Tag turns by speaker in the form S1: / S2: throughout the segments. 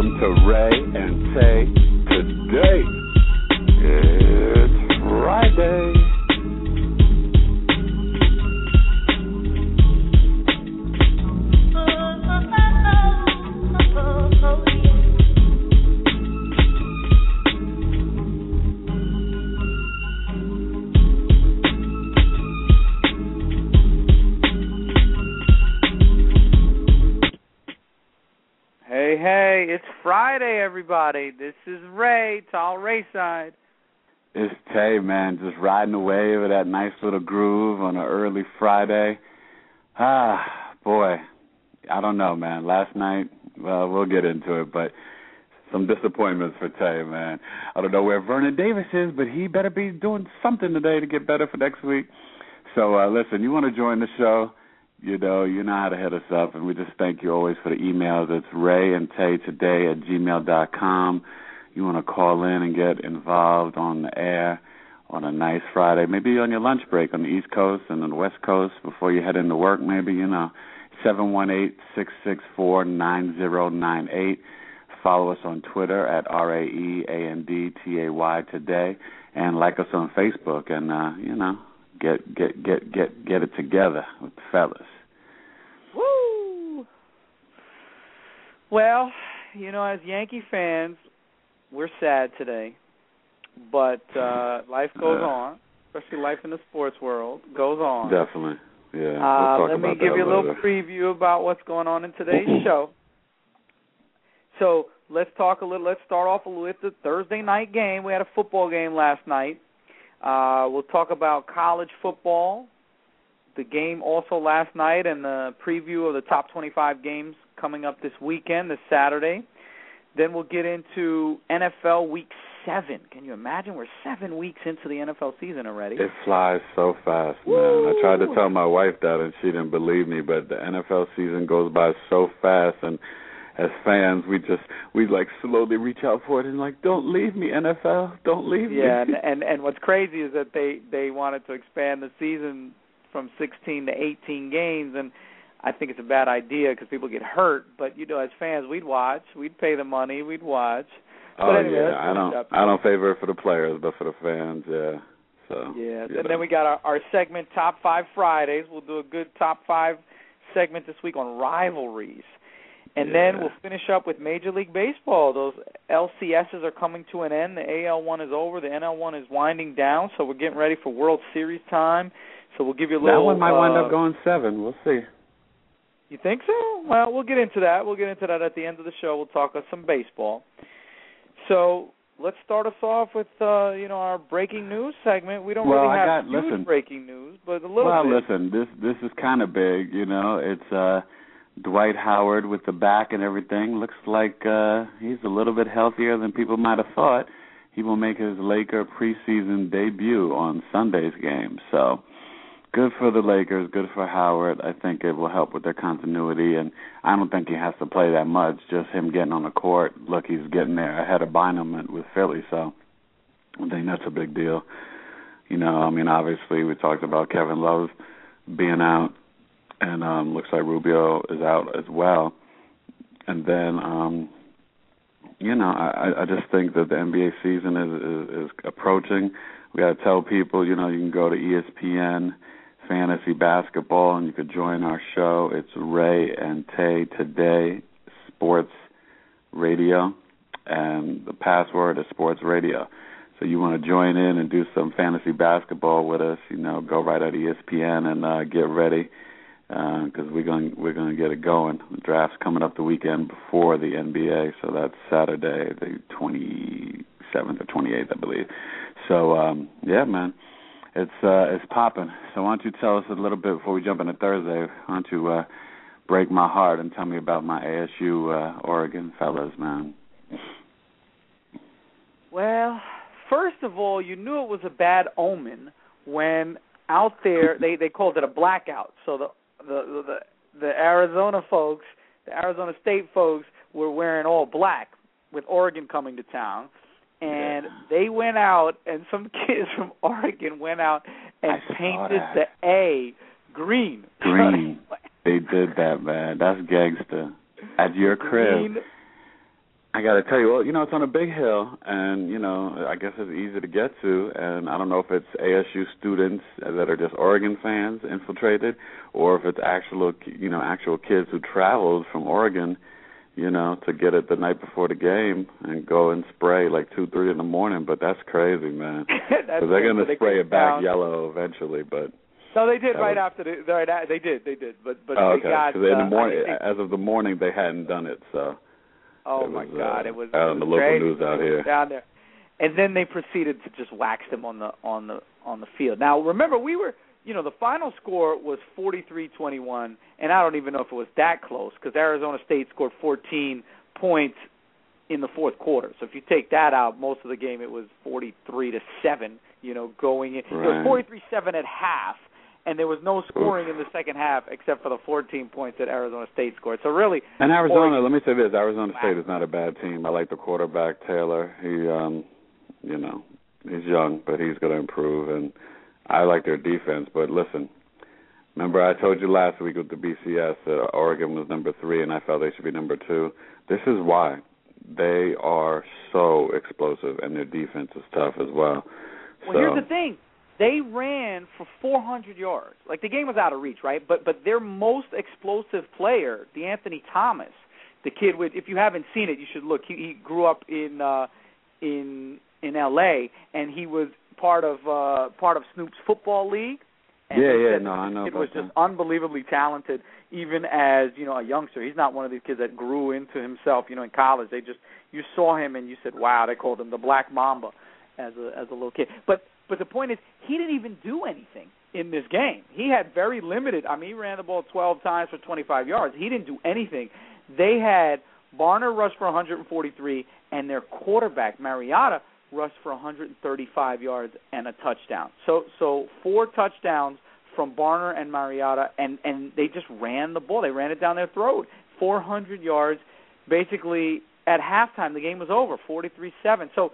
S1: welcome to Ray and Tay today. It's Friday.
S2: Hey, it's Friday, everybody. This is Ray, Tall Rayside.
S1: It's Tay, man, just riding the wave of that nice little groove on an early Friday. Boy, I don't know, man. Last night, well, we'll get into it, but some disappointments for Tay, man. I don't know where Vernon Davis is, but he better be doing something today to get better for next week. So, listen, you want to join the show? You know how to hit us up, and we just thank you always for the emails. It's rayandtaytoday@gmail.com. You want to call in and get involved on the air on a nice Friday, maybe on your lunch break on the East Coast and on the West Coast before you head into work, maybe, 718-664-9098. Follow us on Twitter at RAEANDTAY today, and like us on Facebook, and, get it together with the fellas.
S2: Woo! Well, as Yankee fans, we're sad today, but life goes on, especially life in the sports world goes on.
S1: Definitely, yeah.
S2: Let me give you a little preview about what's going on in today's show. So let's start off with the Thursday night game. We had a football game last night. We'll talk about college football, the game also last night, and the preview of the top 25 games coming up this weekend, this Saturday. Then we'll get into NFL Week 7. Can you imagine? We're 7 weeks into the NFL season already.
S1: It flies so fast, man.
S2: Woo!
S1: I tried to tell my wife that, and she didn't believe me, but the NFL season goes by so fast, and as fans, we slowly reach out for it and don't leave me, NFL, don't leave me.
S2: Yeah, and what's crazy is that they wanted to expand the season from 16 to 18 games, and I think it's a bad idea because people get hurt. But as fans, we'd watch, we'd pay the money, we'd watch. But anyway,
S1: yeah, I don't favor it for the players, but for the fans, yeah. So
S2: yeah, and then we got our segment Top 5 Fridays. We'll do a good Top 5 segment this week on rivalries. And then we'll finish up with Major League Baseball. Those LCSs are coming to an end. The AL1 is over. The NL1 is winding down, so we're getting ready for World Series time. So we'll give you a little...
S1: That one might wind up going 7. We'll see.
S2: You think so? Well, we'll get into that. We'll get into that at the end of the show. We'll talk some baseball. So let's start us off with, our breaking news segment. We don't really have huge breaking news, but a little bit.
S1: Well, listen, this is kind of big, It's... Dwight Howard with the back and everything looks like he's a little bit healthier than people might have thought. He will make his Laker preseason debut on Sunday's game. So good for the Lakers, good for Howard. I think it will help with their continuity, and I don't think he has to play that much, just him getting on the court. Look, he's getting there ahead of Bynum with Philly, so I think that's a big deal. Obviously we talked about Kevin Love being out. And looks like Rubio is out as well. And then, I just think that the NBA season is approaching. We got to tell people, you can go to ESPN Fantasy Basketball and you could join our show. It's Ray and Tay Today Sports Radio, and the password is Sports Radio. So you want to join in and do some fantasy basketball with us, go right at ESPN and get ready. Because we're going to get it going. The draft's coming up the weekend before the NBA, so that's Saturday, the 27th or 28th, I believe. So man, it's popping. So why don't you tell us a little bit before we jump into Thursday? Why don't you break my heart and tell me about my ASU Oregon fellas, man?
S2: Well, first of all, you knew it was a bad omen when out there they called it a blackout. So the Arizona folks, the Arizona State folks, were wearing all black with Oregon coming to town. And they went out, and some kids from Oregon went out and painted the A green.
S1: Green. They did that, man. That's gangster. At your crib. I got to tell you, well, it's on a big hill, and, I guess it's easy to get to, and I don't know if it's ASU students that are just Oregon fans infiltrated, or if it's actual kids who traveled from Oregon, to get it the night before the game and go and spray like 2, 3 in the morning, but that's crazy, man. Because they're going to spray it back yellow eventually, but...
S2: No, they did right after they did, but
S1: okay.
S2: They got...
S1: Because in the morning, as of the morning, they hadn't done it, so...
S2: Oh my God! It was
S1: out on the local news out here
S2: down there, and then they proceeded to just wax them on the field. Now remember, we were the final score was 43-21, and I don't even know if it was that close because Arizona State scored 14 points in the fourth quarter. So if you take that out, most of the game it was 43-7. Going in,
S1: right.
S2: It was 43-7 at half. And there was no scoring in the second half except for the 14 points that Arizona State scored. So really,
S1: and Arizona, let me say this: Arizona State is not a bad team. I like the quarterback Taylor. He, he's young, but he's going to improve, and I like their defense. But listen, remember I told you last week with the BCS that Oregon was number 3, and I felt they should be number 2. This is why they are so explosive, and their defense is tough as well.
S2: Well, here's the thing. They ran for 400 yards. Like, the game was out of reach, right? But their most explosive player, DeAnthony Thomas, the kid with, if you haven't seen it, you should look. He grew up in L.A., and he was part of Snoop's football league. And
S1: I know.
S2: He was just unbelievably talented, even as a youngster. He's not one of these kids that grew into himself. In college, you saw him and you said, "Wow!" They called him the Black Mamba as a little kid. But the point is, he didn't even do anything in this game. He had very limited. I mean, he ran the ball 12 times for 25 yards. He didn't do anything. They had Barner rush for 143, and their quarterback Mariota rushed for 135 yards and a touchdown. So 4 touchdowns from Barner and Mariota, and they just ran the ball. They ran it down their throat. 400 yards, basically at halftime. The game was over, 43-7. So,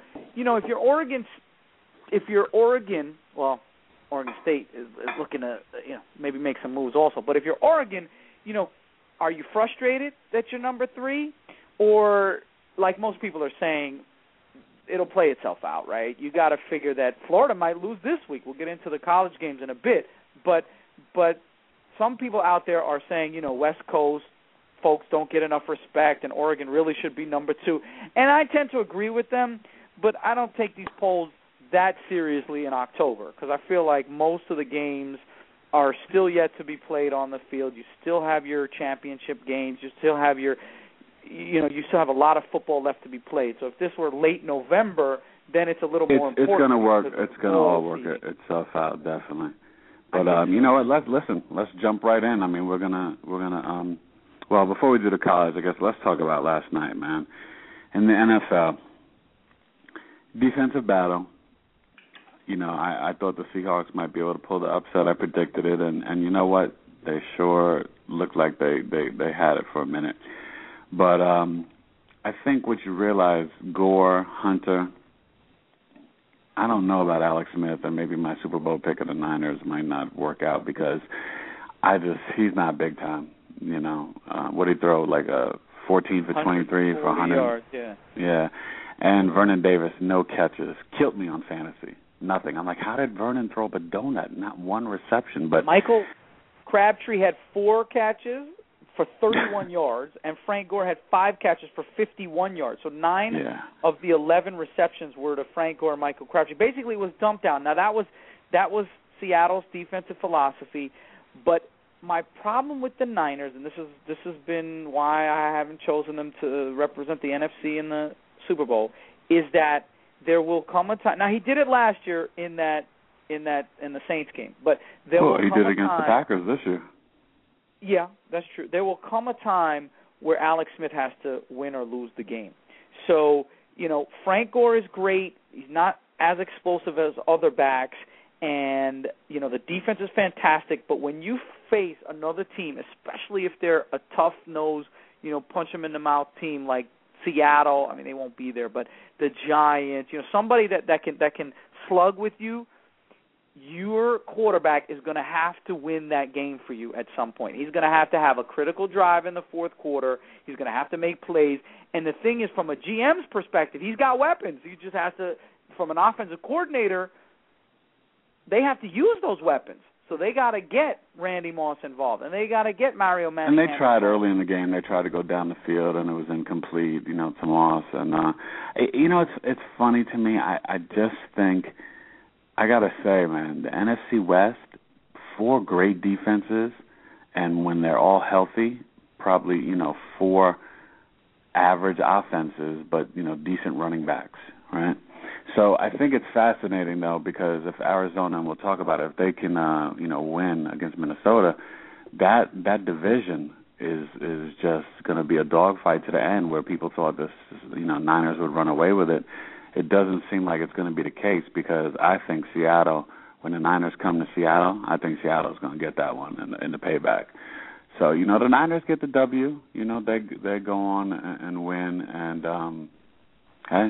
S2: if you're Oregon, well, Oregon State is looking to maybe make some moves also. But if you're Oregon, are you frustrated that you're number 3, or like most people are saying, it'll play itself out, right? You got to figure that Florida might lose this week. We'll get into the college games in a bit, but some people out there are saying, West Coast folks don't get enough respect, and Oregon really should be number 2. And I tend to agree with them, but I don't take these polls that seriously in October, because I feel like most of the games are still yet to be played on the field. You still have your championship games. You still have you still have a lot of football left to be played. So if this were late November, then it's a little more important.
S1: It's going to work. It's going to all work itself out, definitely. But you know what? Let's jump right in. I mean, we're gonna. Well, before we do the college, I guess let's talk about last night, man. In the NFL, defensive battle. I thought the Seahawks might be able to pull the upset. I predicted it, and you know what? They sure looked like they had it for a minute. But I think what you realize, Gore, Hunter, I don't know about Alex Smith, and maybe my Super Bowl pick of the Niners might not work out because he's not big time. What did he throw, like a 14 for 23 for 100
S2: yards,
S1: yeah. And Vernon Davis, no catches, killed me on fantasy. Nothing. I'm like, how did Vernon throw up a donut? Not one reception. But
S2: Michael Crabtree had 4 catches for 31 yards, and Frank Gore had 5 catches for 51 yards. So 9 of the 11 receptions were to Frank Gore and Michael Crabtree. Basically, it was dumped down. Now, that was Seattle's defensive philosophy. But my problem with the Niners, and this has been why I haven't chosen them to represent the NFC in the Super Bowl, is that there will come a time. Now, he did it last year in the Saints game, but there will come a time.
S1: He did against the Packers this year.
S2: Yeah, that's true. There will come a time where Alex Smith has to win or lose the game. So, Frank Gore is great. He's not as explosive as other backs, and, the defense is fantastic. But when you face another team, especially if they're a tough-nosed, punch-them-in-the-mouth team like Seattle, I mean, they won't be there, but the Giants, somebody that can slug with you, your quarterback is going to have to win that game for you at some point. He's going to have a critical drive in the fourth quarter. He's going to have to make plays. And the thing is, from a GM's perspective, he's got weapons. He just has to, from an offensive coordinator, they have to use those weapons. So they got to get Randy Moss involved, and they got to get Mario Manning.
S1: And they tried early in the game. They tried to go down the field, and it was incomplete, to Moss. And, it's funny to me. I just think, I got to say, man, the NFC West, 4 great defenses, and when they're all healthy, probably, 4 average offenses, but, decent running backs, right? So I think it's fascinating, though, because if Arizona, and we'll talk about it, if they can, win against Minnesota, that division is just going to be a dogfight to the end, where people thought this, Niners would run away with it. It doesn't seem like it's going to be the case, because I think Seattle, when the Niners come to Seattle, I think Seattle's going to get that one in the payback. So, the Niners get the W. They go on and win, and hey,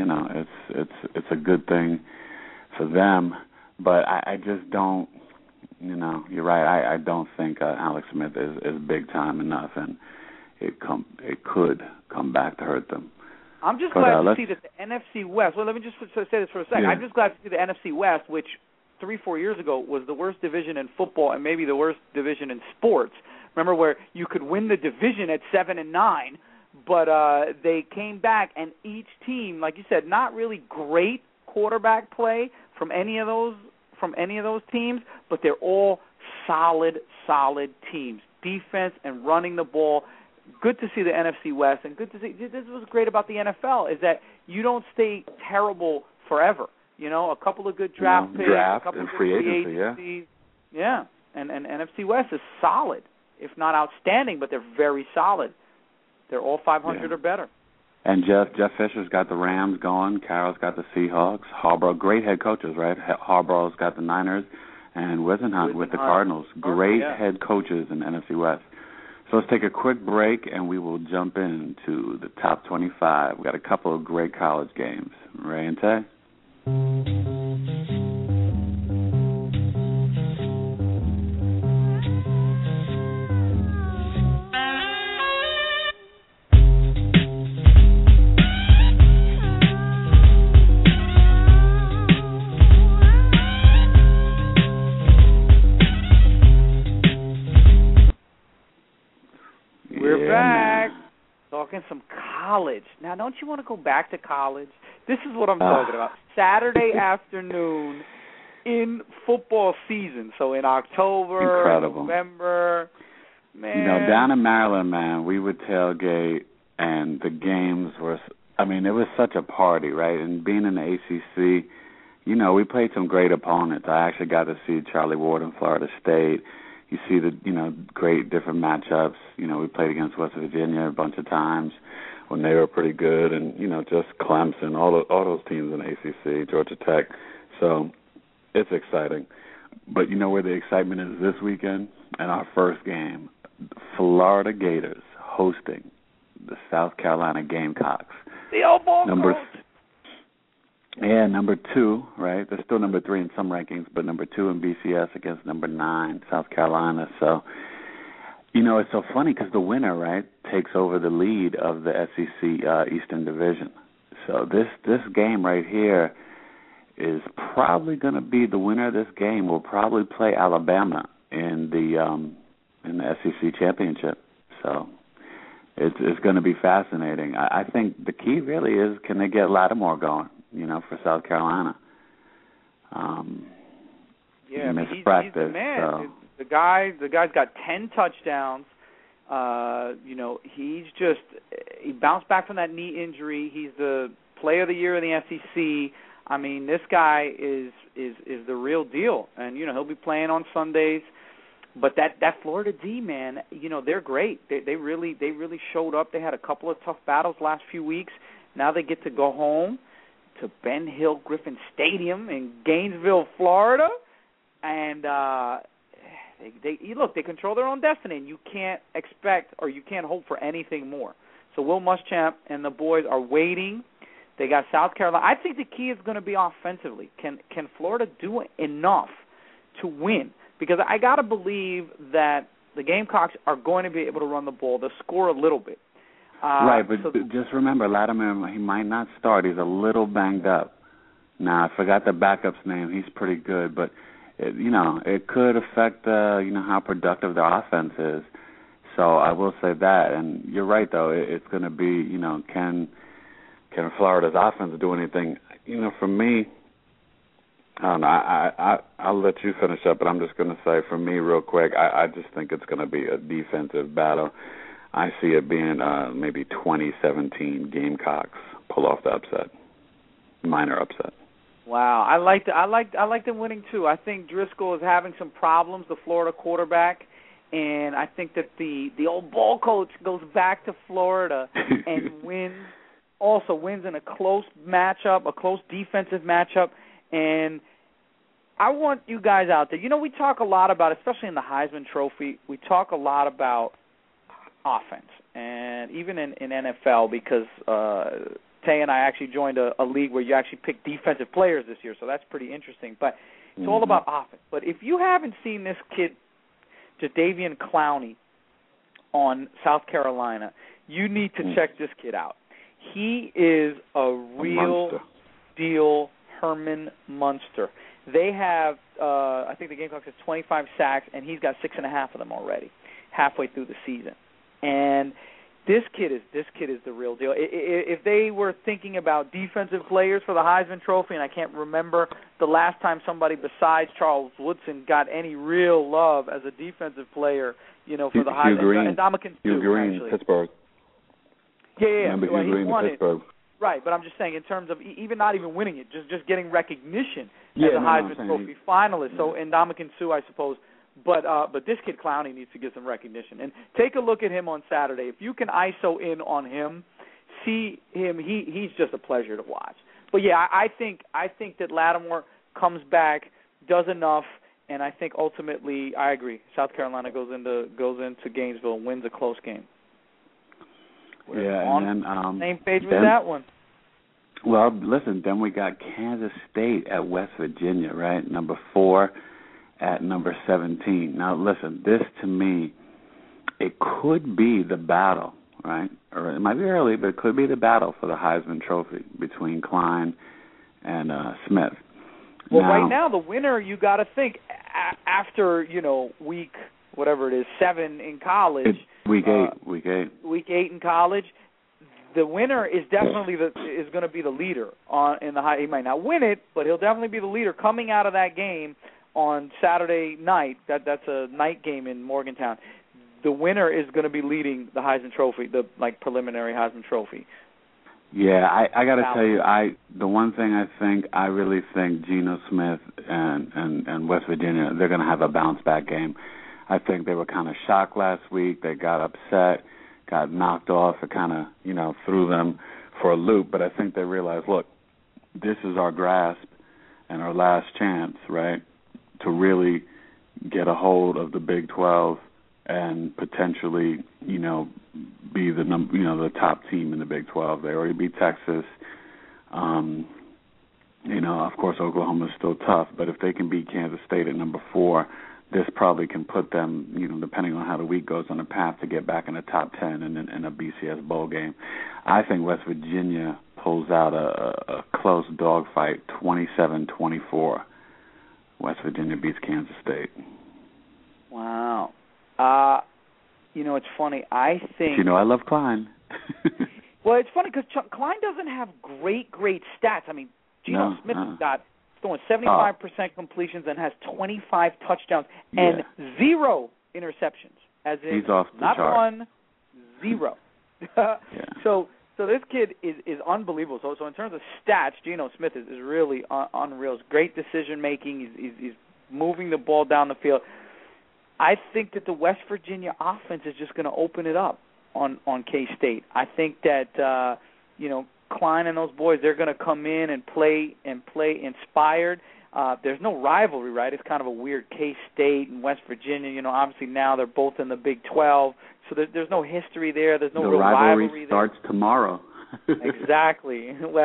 S1: it's a good thing for them, but I just don't, you're right. I don't think Alex Smith is big time enough, and it could come back to hurt them.
S2: I'm just glad to see that the NFC West. Well, let me just say this for a second. Yeah. I'm just glad to see the NFC West, which 3-4 years ago was the worst division in football and maybe the worst division in sports. Remember, where you could win the division at 7-9. But they came back, and each team, like you said, not really great quarterback play from any of those teams, but they're all solid teams. Defense and running the ball. Good to see the NFC West, and good to see. This was great about the NFL, is that you don't stay terrible forever. A couple of good draft picks, a couple of free agencies. Yeah, and NFC West is solid, if not outstanding, but they're very solid. They're all 500 or better.
S1: And Jeff Fisher's got the Rams going. Carroll's got the Seahawks. Harbaugh, great head coaches, right? Harbaugh's got the Niners, and Wisenhunt with the Cardinals. Great head coaches in the NFC West. So let's take a quick break, and we will jump into the top 25. We've got a couple of great college games. Ray and Tay?
S2: Some college. Now, don't you want to go back to college? This is what I'm talking about. Saturday afternoon in football season. So in October,
S1: incredible.
S2: November. Man.
S1: Down in Maryland, man, we would tailgate, and the games were, it was such a party, right? And being in the ACC, we played some great opponents. I actually got to see Charlie Ward in Florida State. You see the, great different matchups. We played against West Virginia a bunch of times when they were pretty good, and, just Clemson, all those teams in the ACC, Georgia Tech. So it's exciting. But where the excitement is this weekend? In our first game, Florida Gators hosting the South Carolina Gamecocks.
S2: The old ball
S1: Yeah, number 2, right? They're still number 3 in some rankings, but number 2 in BCS against number 9, South Carolina. So, it's so funny because the winner, right, takes over the lead of the SEC Eastern Division. So this game right here is probably going to be the winner of this game will probably play Alabama in the SEC championship. So it's going to be fascinating. I think the key really is, can they get Lattimore going? For South Carolina.
S2: He's the man.
S1: So.
S2: The guy's got 10 touchdowns. He bounced back from that knee injury. He's the player of the year in the SEC. This guy is the real deal, and he'll be playing on Sundays. But that Florida D, man, they're great. They really showed up. They had a couple of tough battles last few weeks. Now they get to go home to Ben Hill Griffin Stadium in Gainesville, Florida, and they control their own destiny, and you can't expect or you can't hope for anything more. So Will Muschamp and the boys are waiting They got South Carolina. I think the key is going to be offensively. Can Florida do enough to win? Because I got to believe that the Gamecocks are going to be able to run the ball. They'll score a little bit.
S1: Right, but just remember, Latimer, he might not start. He's a little banged up. Now, I forgot the backup's name. He's pretty good, but, it could affect, how productive their offense is. So I will say that. And you're right, though. It's going to be, can Florida's offense do anything? For me, I don't know. I'll let you finish up, but I'm just going to say, for me, real quick, I just think it's going to be a defensive battle. I see it being maybe 2017 Gamecocks pull off the upset, minor upset.
S2: Wow, I like them winning too. I think Driscoll is having some problems, the Florida quarterback, and I think that the old ball coach goes back to Florida and wins in a close matchup, a close defensive matchup, and I want you guys out there. We talk a lot about, especially in the Heisman Trophy, we talk a lot about offense, and even in NFL, because Tay and I actually joined a league where you actually pick defensive players this year, so that's pretty interesting. But it's all about offense. But if you haven't seen this kid, Jadeveon Clowney, on South Carolina, you need to check this kid out. He is a real deal Herman Munster. They have, I think the Gamecocks has 25 sacks, and he's got 6.5 of them already, halfway through the season. And this kid is the real deal. If they were thinking about defensive players for the Heisman Trophy, and I can't remember the last time somebody besides Charles Woodson got any real love as a defensive player, for the Heisman. And Ndamukong
S1: Hugh Green,
S2: actually.
S1: Pittsburgh.
S2: Yeah.
S1: Remember Hugh Green in Pittsburgh.
S2: Right, but I'm just saying in terms of not even winning it, just getting recognition as a Heisman Trophy finalist. So Ndamukong Suh, I suppose. But this kid Clowney needs to get some recognition. And take a look at him on Saturday. If you can ISO in on him, see him. He's just a pleasure to watch. But yeah, I think that Lattimore comes back, does enough, and I think ultimately I agree. South Carolina goes into Gainesville and wins a close game.
S1: We're
S2: on same page with that one.
S1: Well, listen. Then we got Kansas State at West Virginia, right? Number 4. At number 17. Now, listen, this to me, it could be the battle, right? Or it might be early, but it could be the battle for the Heisman Trophy between Klein and Smith.
S2: Well, right now, the winner, you got to think, after, week, whatever it is, 7 in college.
S1: Week 8.
S2: Week 8 in college. The winner is definitely is going to be the leader in the high. He might not win it, but he'll definitely be the leader coming out of that game on Saturday night. That's a night game in Morgantown. The winner is going to be leading the Heisman Trophy, the preliminary Heisman Trophy.
S1: Yeah, I got to tell you, the one thing I really think Geno Smith and West Virginia, they're going to have a bounce back game. I think they were kind of shocked last week. They got upset, got knocked off. It kind of threw them for a loop. But I think they realized, look, this is our grasp and our last chance, right, to really get a hold of the Big 12 and potentially, be the top team in the Big 12. They already beat Texas. Of course, Oklahoma's still tough, but if they can beat Kansas State at number 4, this probably can put them, depending on how the week goes, on a path to get back in the top 10 in a BCS bowl game. I think West Virginia pulls out a close dogfight, 27-24. West Virginia beats Kansas State.
S2: Wow. It's funny. I think...
S1: I love Klein.
S2: Well, it's funny because Klein doesn't have great stats. I mean, Geno Smith has got throwing 75% completions and has 25 touchdowns and 0 interceptions. As in,
S1: he's off the
S2: not
S1: chart.
S2: 1, 0. So this kid is unbelievable. So in terms of stats, Geno Smith is really unreal. It's great decision making. He's moving the ball down the field. I think that the West Virginia offense is just going to open it up on K-State. I think that Klein and those boys, they're going to come in and play inspired. There's no rivalry, right? It's kind of a weird K-State and West Virginia. Obviously now they're both in the Big 12, so there's no history there. There's no real rivalry
S1: starts tomorrow.
S2: Exactly. Well,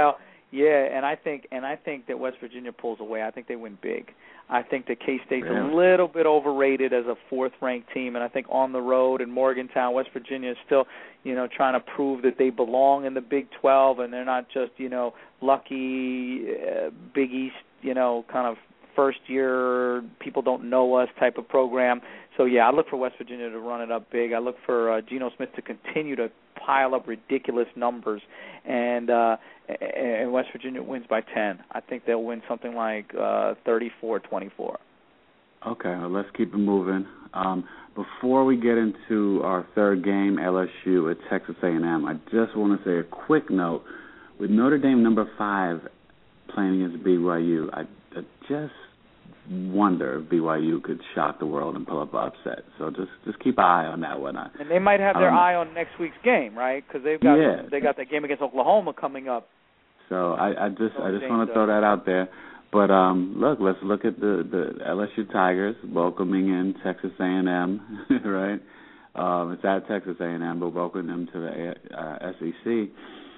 S2: Yeah, and I think that West Virginia pulls away. I think they win big. I think that K-State's
S1: really?
S2: a little bit overrated as a fourth-ranked team, and I think on the road in Morgantown, West Virginia is still, trying to prove that they belong in the Big 12, and they're not just, lucky Big East, kind of first-year, people don't know us type of program. So, yeah, I look for West Virginia to run it up big. I look for Geno Smith to continue to pile up ridiculous numbers, and West Virginia wins by 10. I think they'll win something like 34-24.
S1: Okay, well, let's keep it moving. Before we get into our third game, LSU at Texas A&M, I just want to say a quick note. With Notre Dame number 5 playing against BYU, I just wonder if BYU could shock the world and pull up an upset. So just keep an eye on that one.
S2: And they might have their eye on next week's game, right? Because they got that game against Oklahoma coming up.
S1: So I just want to throw that out there. But let's look at the LSU Tigers welcoming in Texas A&M, right? It's at Texas A&M, but welcoming them to the SEC.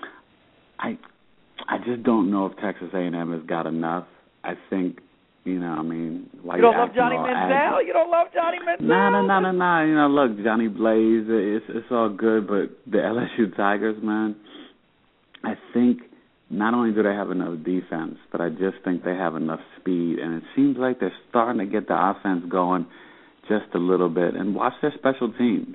S1: I just don't know if Texas A&M has got enough. I think. Why
S2: you don't love Johnny Manziel? You don't love Johnny Manziel?
S1: No. Look, Johnny Blaze, it's all good, but the LSU Tigers, man, I think not only do they have enough defense, but I just think they have enough speed, and it seems like they're starting to get the offense going just a little bit. And watch their special teams,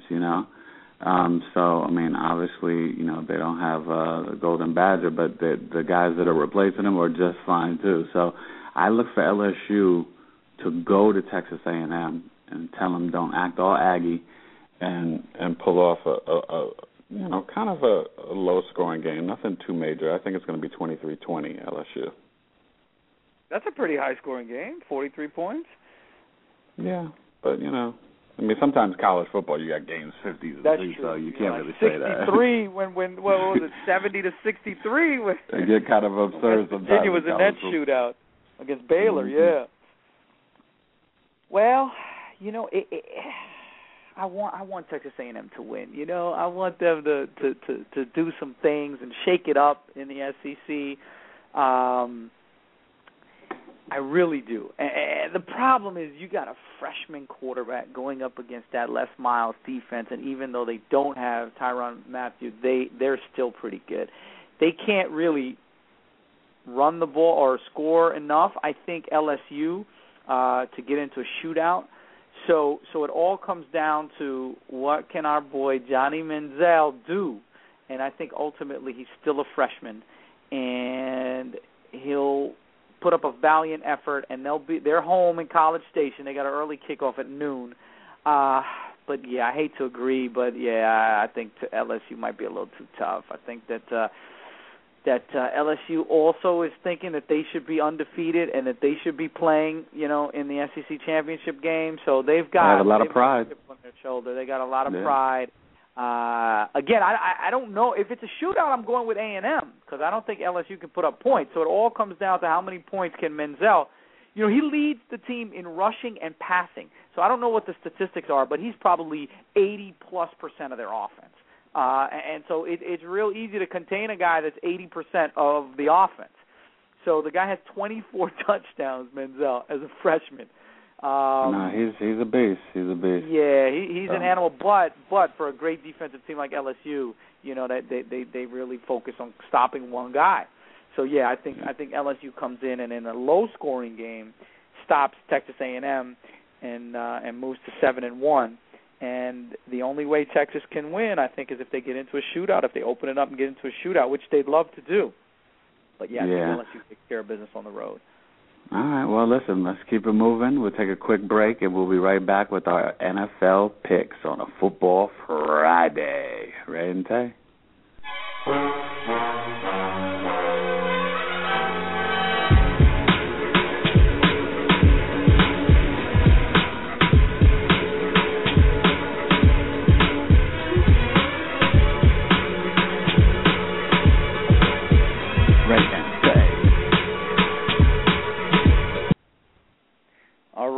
S1: obviously, they don't have the Golden Badger, but the guys that are replacing them are just fine too. So I look for LSU to go to Texas A&M and tell them don't act all Aggie and pull off kind of a low-scoring game. Nothing too major. I think it's going to be 23-20 LSU.
S2: That's a pretty high-scoring game, 43 points.
S1: Yeah, but, sometimes college football you got games 50 to 3, so you can't really say that.
S2: 63 when what was it, 70 to 63?
S1: They get kind of absurd sometimes.
S2: Virginia was in that shootout against Baylor, yeah. Well, I want Texas A&M to win. I want them to do some things and shake it up in the SEC. I really do. And the problem is you got a freshman quarterback going up against that Les Miles defense, and even though they don't have Tyrann Mathieu, they're still pretty good. They can't really run the ball or score enough, I think, LSU, to get into a shootout. So it all comes down to what can our boy Johnny Manziel do, and I think ultimately he's still a freshman, and he'll put up a valiant effort, and they're home in College Station. They got an early kickoff at noon. But yeah, I hate to agree, but yeah, I think LSU might be a little too tough. I think that LSU also is thinking that they should be undefeated and that they should be playing, in the SEC championship game. So they have a lot of pride on their shoulder. They got a lot of pride. Again, I don't know if it's a shootout. I'm going with A&M because I don't think LSU can put up points. So it all comes down to how many points can Manziel. He leads the team in rushing and passing. So I don't know what the statistics are, but he's probably 80+% of their offense. And so it's real easy to contain a guy that's 80% of the offense. So the guy has 24 touchdowns, Manziel, as a freshman.
S1: No, he's a beast. He's a beast.
S2: Yeah, he's an animal. But for a great defensive team like LSU, they really focus on stopping one guy. So yeah, I think LSU comes in and in a low-scoring game stops Texas A&M and moves to 7-1. And the only way Texas can win, I think, is if they get into a shootout. If they open it up and get into a shootout, which they'd love to do. But yeah, I think LSU takes care of business on the road.
S1: All right, well, listen, let's keep it moving. We'll take a quick break, and we'll be right back with our NFL picks on a Football Friday. Ray and Tay?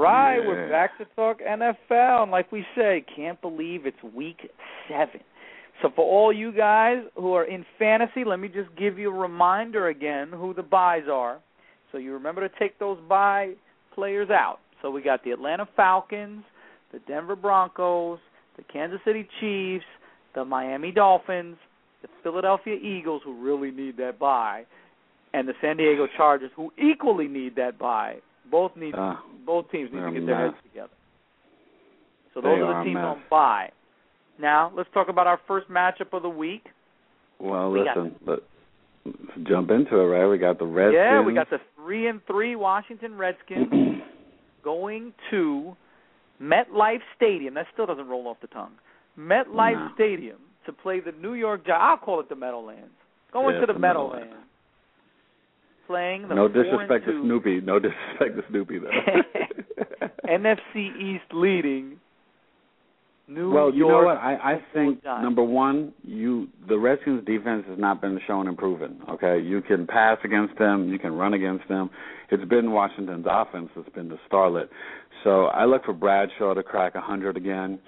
S2: We're back to talk NFL, and like we say, can't believe it's Week 7. So for all you guys who are in fantasy, let me just give you a reminder again who the buys are. So you remember to take those buy players out. So we got the Atlanta Falcons, the Denver Broncos, the Kansas City Chiefs, the Miami Dolphins, the Philadelphia Eagles, who really need that bye, and the San Diego Chargers, who equally need that bye. Both teams need to get their heads together. So those are the teams on bye. Now, let's talk about our first matchup of the week.
S1: Well, let's jump into it, right? We got the Redskins.
S2: Yeah, we got the 3-3 Washington Redskins going to MetLife Stadium. That still doesn't roll off the tongue. MetLife Stadium to play the New York Giants. I'll call it the Meadowlands. Going to the Meadowlands. Playing the
S1: No disrespect to Snoopy. No disrespect to Snoopy, though.
S2: NFC East leading New
S1: York. You know what? I think,
S2: Giants.
S1: number one, the Redskins' defense has not been shown improving, okay? You can pass against them. You can run against them. It's been Washington's offense that's been the starlet. So I look for Bradshaw to crack 100 again.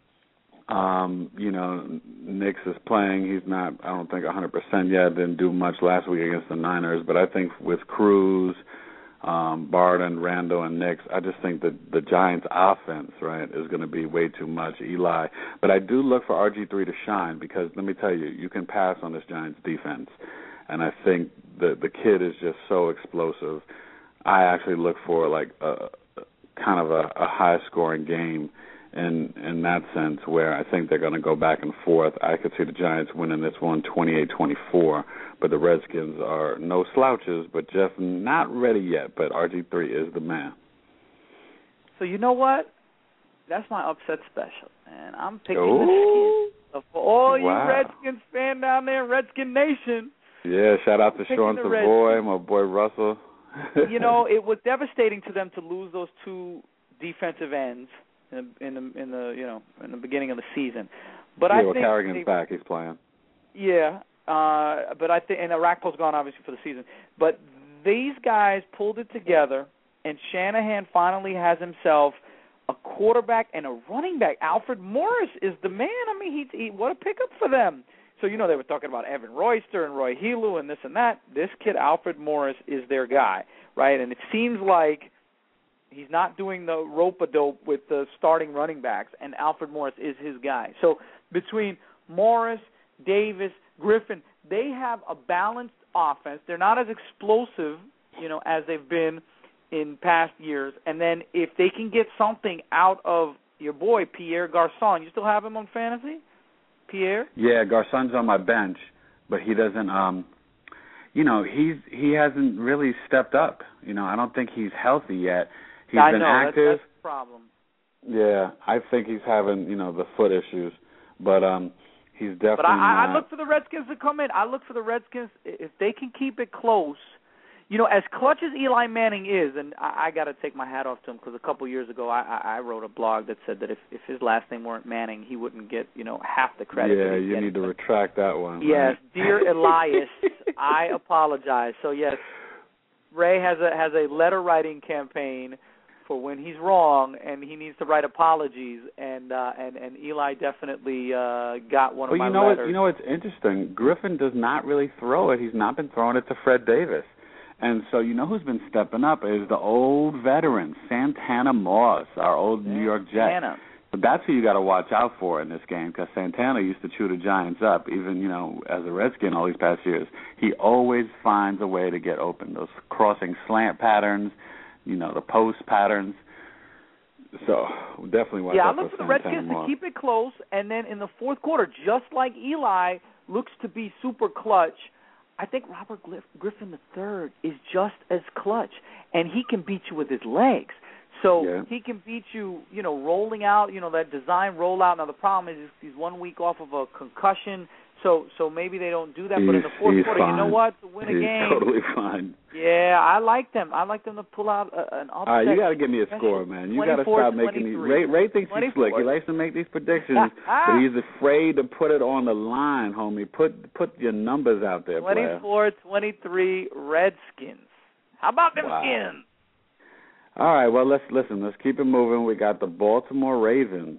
S1: Nix is playing. He's not, I don't think, 100% yet. Didn't do much last week against the Niners. But I think with Cruz, Barden, Randall, and Nix, I just think that the Giants' offense, right, is going to be way too much. Eli. But I do look for RG3 to shine because, let me tell you, you can pass on this Giants' defense. And I think the kid is just so explosive. I actually look for, like, a kind of a high-scoring game in that sense, where I think they're going to go back and forth. I could see the Giants winning this one 28-24, but the Redskins are no slouches, but just not ready yet. But RG3 is the man.
S2: So you know what? That's my upset special, and I'm picking the Skins. So for all you Redskins fans down there, Redskin Nation.
S1: Yeah, shout out to Sean Savoy, my boy Russell.
S2: It was devastating to them to lose those two defensive ends in the beginning of the season, but I think
S1: Carrigan's back. He's playing.
S2: Yeah, but I think, and Arakpo's gone obviously for the season. But these guys pulled it together, and Shanahan finally has himself a quarterback and a running back. Alfred Morris is the man. I mean, he what a pickup for them. So they were talking about Evan Royster and Roy Helu and this and that. This kid Alfred Morris is their guy, right? And it seems like he's not doing the rope-a-dope with the starting running backs, and Alfred Morris is his guy. So between Morris, Davis, Griffin, they have a balanced offense. They're not as explosive, as they've been in past years. And then if they can get something out of your boy, Pierre Garçon, you still have him on fantasy? Pierre? Yeah,
S1: Garçon's on my bench, but he doesn't he hasn't really stepped up. I don't think he's healthy yet. He's been active.
S2: That's the problem.
S1: Yeah, I think he's having, the foot issues, but he's definitely. But
S2: I look for the Redskins to come in. I look for the Redskins if they can keep it close. As clutch as Eli Manning is, and I got to take my hat off to him because a couple years ago I wrote a blog that said that if his last name weren't Manning, he wouldn't get half the credit.
S1: Yeah, you need to retract that one.
S2: Yes,
S1: right?
S2: Dear Elias, I apologize. So yes, Ray has a letter writing campaign for when he's wrong, and he needs to write apologies, and Eli definitely got one of my letters.
S1: You know what's interesting? Griffin does not really throw it. He's not been throwing it to Fred Davis. And so who's been stepping up is the old veteran, Santana Moss, our old New York Jet.
S2: Santana.
S1: But that's who you got to watch out for in this game because Santana used to chew the Giants up, even, as a Redskin all these past years. He always finds a way to get open, those crossing slant patterns, the post patterns. So definitely watch out for Santana Moss. Yeah, I look for the Redskins
S2: to keep it close, and then in the fourth quarter, just like Eli looks to be super clutch, I think Robert Griffin III is just as clutch, and he can beat you with his legs. So he can beat you, rolling out, that design rollout. Now, the problem is he's 1 week off of a concussion, so maybe they don't do that. But in the fourth quarter,
S1: fine.
S2: You know what? To win a game.
S1: He's totally fine.
S2: Yeah, I like them. I like them to pull out an upset.
S1: All right, you got to give me a score, man. You got to stop making these. Ray thinks he's slick. He likes to make these predictions, but he's afraid to put it on the line, homie. Put your numbers out there,
S2: 24-23 Redskins. How about them Skins?
S1: All right, well, let's keep it moving. We got the Baltimore Ravens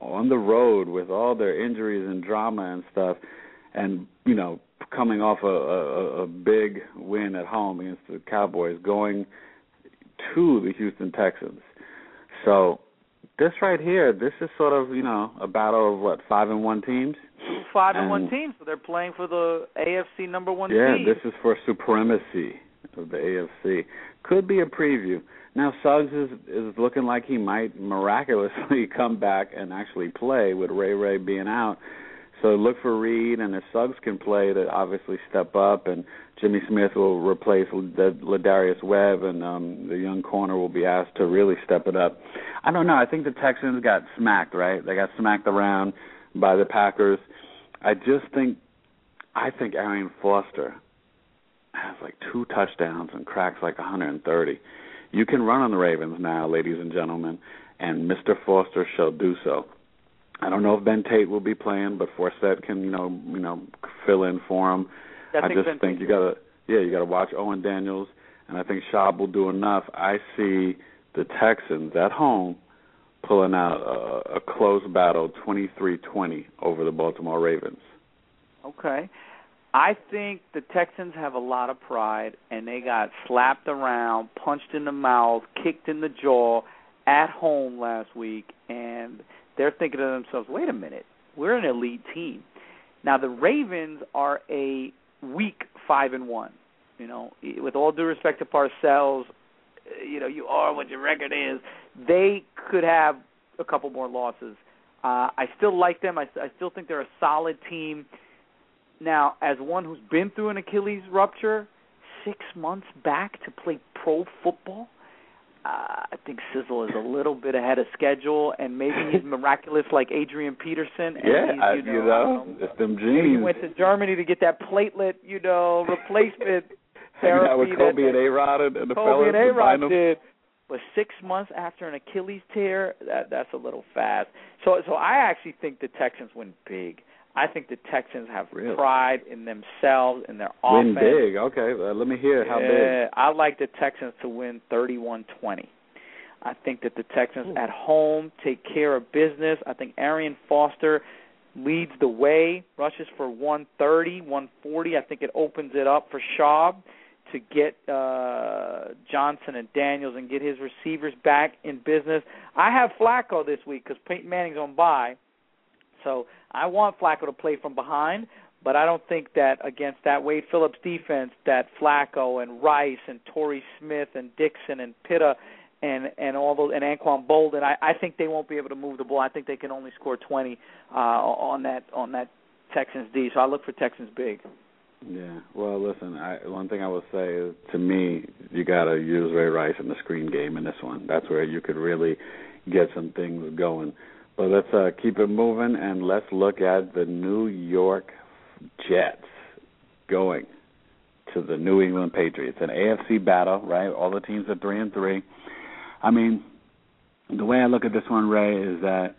S1: on the road with all their injuries and drama and stuff, and, you know, coming off a big win at home against the Cowboys, going to the Houston Texans. So this right here, this is sort of, you know, a battle of, what, 5-1 teams?
S2: 5-1 teams, so they're playing for the AFC number one seed.
S1: Yeah, this is for supremacy of the AFC. Could be a preview. Now, Suggs is looking like he might miraculously come back and actually play with Ray being out. So look for Reed, and if Suggs can play, to obviously step up, and Jimmy Smith will replace Ladarius Webb, and the young corner will be asked to really step it up. I don't know. I think the Texans got smacked, right? They got smacked around by the Packers. I think Arian Foster has like 2 touchdowns and cracks like 130. You can run on the Ravens now, ladies and gentlemen, and Mr. Foster shall do so. I don't know if Ben Tate will be playing, but Forsett can, you know, fill in for him. I just think you gotta watch Owen Daniels, and I think Schaub will do enough. I see the Texans at home pulling out a close battle, 23-20 over the Baltimore Ravens.
S2: Okay. I think the Texans have a lot of pride, and they got slapped around, punched in the mouth, kicked in the jaw at home last week, and they're thinking to themselves, wait a minute, we're an elite team. Now, the Ravens are a weak 5-1. You know, with all due respect to Parcells, you know, you are what your record is. They could have a couple more losses. I still like them. I still think they're a solid team. Now, as one who's been through an Achilles rupture, 6 months back to play pro football, I think Sizzle is a little bit ahead of schedule, and maybe he's miraculous like Adrian Peterson. And
S1: it's them genes.
S2: He went to Germany to get that platelet, replacement therapy.
S1: That was Kobe and A-Rod and the
S2: Kobe and A-Rod
S1: did.
S2: did. But 6 months after an Achilles tear, that's a little fast. So I actually think the Texans win big. I think the Texans have pride in themselves, in their offense.
S1: Win big, okay. Let me hear how big.
S2: I like the Texans to win 31-20. I think that the Texans at home take care of business. I think Arian Foster leads the way, rushes for 130, 140. I think it opens it up for Schaub to get Johnson and Daniels and get his receivers back in business. I have Flacco this week because Peyton Manning's on bye. So I want Flacco to play from behind, but I don't think that against that Wade Phillips defense that Flacco and Rice and Torrey Smith and Dixon and Pitta and all those and Anquan Bolden, I think they won't be able to move the ball. I think they can only score 20 on that Texans D. So I look for Texans big.
S1: Yeah. Well, listen, one thing I will say is, to me, you got to use Ray Rice in the screen game in this one. That's where you could really get some things going. But let's keep it moving, and let's look at the New York Jets going to the New England Patriots. An AFC battle, right? All the teams are 3-3. I mean, the way I look at this one, Ray, is that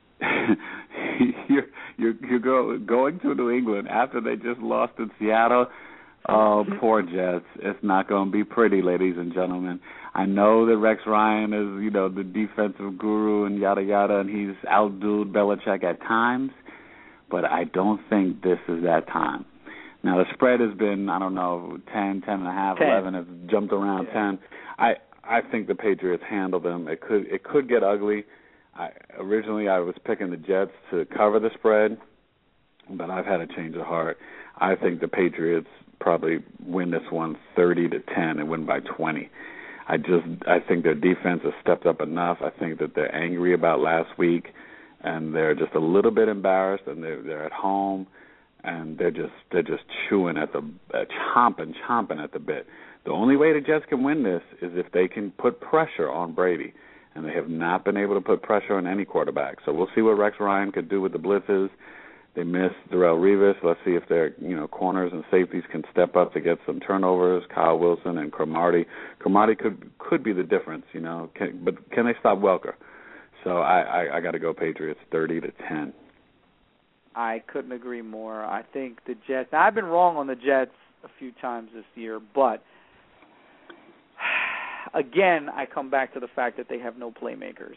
S1: you're going to New England after they just lost in Seattle. Oh, poor Jets. It's not going to be pretty, ladies and gentlemen. I know that Rex Ryan is, the defensive guru and yada, yada, and he's outdueled Belichick at times, but I don't think this is that time. Now, the spread has been, 10, 10.5, 11, has jumped around 10. I think the Patriots handle them. It could get ugly. Originally, I was picking the Jets to cover the spread, but I've had a change of heart. I think the Patriots probably win this one 30-10 and win by 20. I think their defense has stepped up enough. I think that they're angry about last week, and they're just a little bit embarrassed, and they're at home, and they're just chewing at chomping at the bit. The only way the Jets can win this is if they can put pressure on Brady, and they have not been able to put pressure on any quarterback. So we'll see what Rex Ryan could do with the blitzes. They missed Darrelle Revis. Let's see if their corners and safeties can step up to get some turnovers. Kyle Wilson and Cromartie. Cromartie could be the difference, but can they stop Welker? So I got to go Patriots 30-10.
S2: I couldn't agree more. I think the Jets. Now, I've been wrong on the Jets a few times this year, but again, I come back to the fact that they have no playmakers.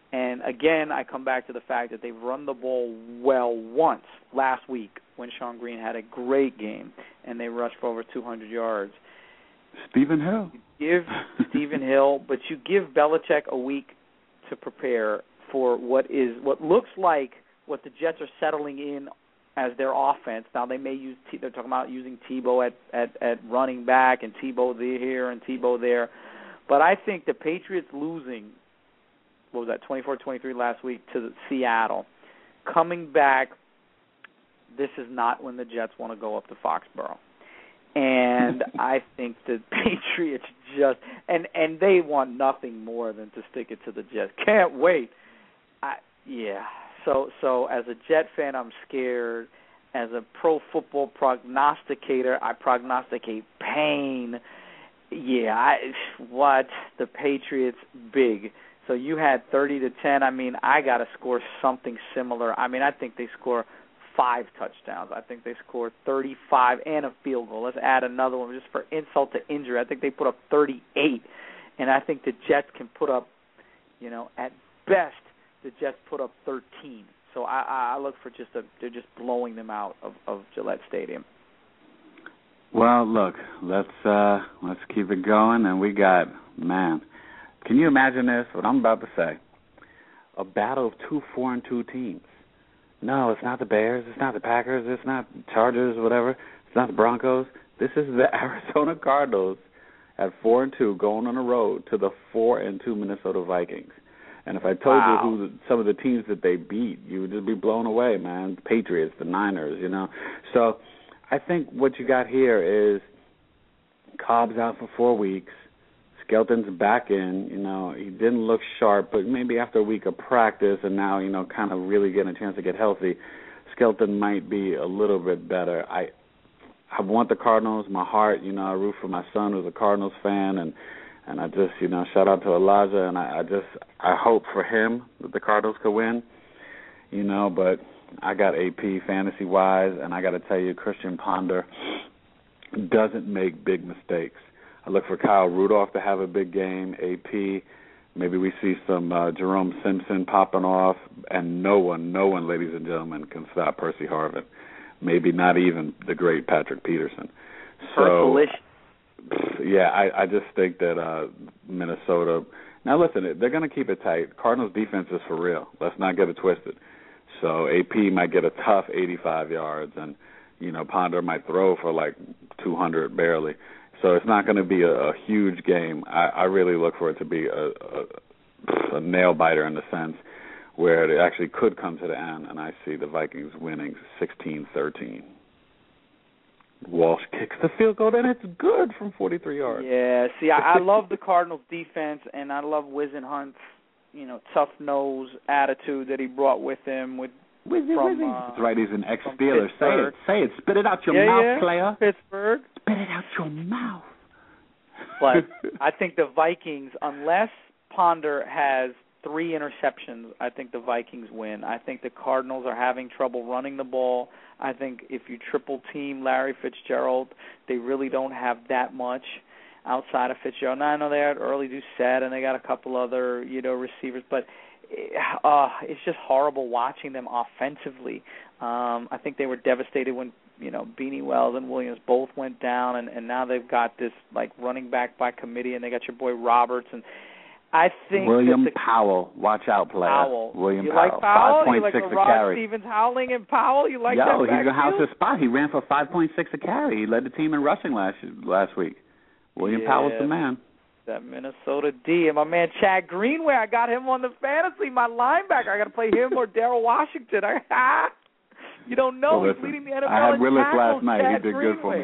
S2: And, again, I come back to the fact that they've run the ball well once last week when Sean Green had a great game, and they rushed for over 200 yards.
S1: Stephen Hill.
S2: You give Stephen Hill, but you give Belichick a week to prepare for what looks like what the Jets are settling in as their offense. Now, they may use – they're talking about using Tebow at running back and Tebow here and Tebow there. But I think the Patriots losing – what was that, 24-23 last week to Seattle. Coming back, this is not when the Jets want to go up to Foxborough. And I think the Patriots just and they want nothing more than to stick it to the Jets. Can't wait. So as a Jet fan, I'm scared. As a pro football prognosticator, I prognosticate pain. The Patriots big. So you had 30-10. I mean, I got to score something similar. I mean, I think they score 5 touchdowns. I think they score 35 and a field goal. Let's add another one just for insult to injury. I think they put up 38. And I think the Jets can put up, at best, the Jets put up 13. So I look for they're just blowing them out of Gillette Stadium.
S1: Well, look, let's keep it going. And we got, can you imagine this, what I'm about to say? A battle of 2 4-2 teams. No, it's not the Bears. It's not the Packers. It's not Chargers, whatever. It's not the Broncos. This is the Arizona Cardinals at 4-2 going on the road to the 4-2 Minnesota Vikings. And if I told you who some of the teams that they beat, you would just be blown away, man. The Patriots, the Niners, So I think what you got here is Cobb's out for 4 weeks. Skelton's back in, he didn't look sharp, but maybe after a week of practice and now, kind of really getting a chance to get healthy, Skelton might be a little bit better. I want the Cardinals, my heart, I root for my son who's a Cardinals fan, and I just, shout out to Elijah, and I hope for him that the Cardinals could win, but I got AP fantasy-wise, and I got to tell you, Christian Ponder doesn't make big mistakes. I look for Kyle Rudolph to have a big game, AP. Maybe we see some Jerome Simpson popping off, and no one, ladies and gentlemen, can stop Percy Harvin. Maybe not even the great Patrick Peterson. So, I just think that Minnesota – now, listen, they're going to keep it tight. Cardinals' defense is for real. Let's not get it twisted. So AP might get a tough 85 yards, and, Ponder might throw for like 200 barely. So it's not going to be a huge game. I really look for it to be a nail-biter in the sense where it actually could come to the end, and I see the Vikings winning 16-13. Walsh kicks the field goal, and it's good from 43 yards.
S2: Yeah, see, I love the Cardinals' defense, and I love Wisenhunt's, tough nose attitude that he brought with him.
S1: That's right, he's an ex-Steeler. Say it. Spit it out your mouth, player.
S2: Pittsburgh.
S1: Spit it out your mouth.
S2: But I think the Vikings, unless Ponder has 3 interceptions, I think the Vikings win. I think the Cardinals are having trouble running the ball. I think if you triple team Larry Fitzgerald, they really don't have that much outside of Fitzgerald. Now, I know they had Early Doucette and they got a couple other, receivers, but it's just horrible watching them offensively. I think they were devastated when, Beanie Wells and Williams both went down, and now they've got this, running back by committee, and they got your boy Roberts. And I think
S1: William Powell, watch out, player.
S2: Powell.
S1: William
S2: you
S1: Powell.
S2: Like Powell?
S1: 5.6
S2: you like
S1: a
S2: Rod
S1: carry.
S2: Stevens howling and Powell? You like that
S1: he's
S2: backfield?
S1: a house of spot. He ran for 5.6 a carry. He led the team in rushing last week. William Powell's the man.
S2: That Minnesota D. And my man Chad Greenway, I got him on the fantasy, my linebacker. I got to play him or Darryl Washington. You don't know.
S1: Well,
S2: he's leading the NFL
S1: I had
S2: in
S1: Willis
S2: tackles,
S1: last night.
S2: Chad
S1: He did
S2: Greenway.
S1: good for me.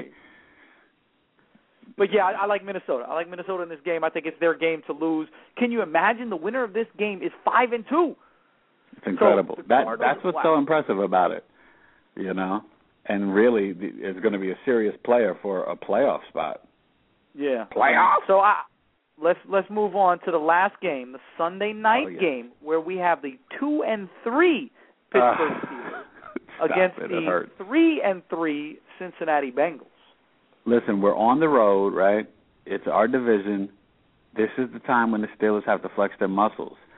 S2: But, yeah, I like Minnesota. I like Minnesota in this game. I think it's their game to lose. Can you imagine the winner of this game is 5-2?
S1: It's incredible.
S2: So,
S1: that's what's so impressive about it, And really, it's going to be a serious player for a playoff spot.
S2: Yeah.
S1: Playoff?
S2: So let's move on to the last game, the Sunday night game, where we have the 2-3 Pittsburgh Steelers against the 3-3 Cincinnati Bengals.
S1: Listen, we're on the road, right? It's our division. This is the time when the Steelers have to flex their muscles.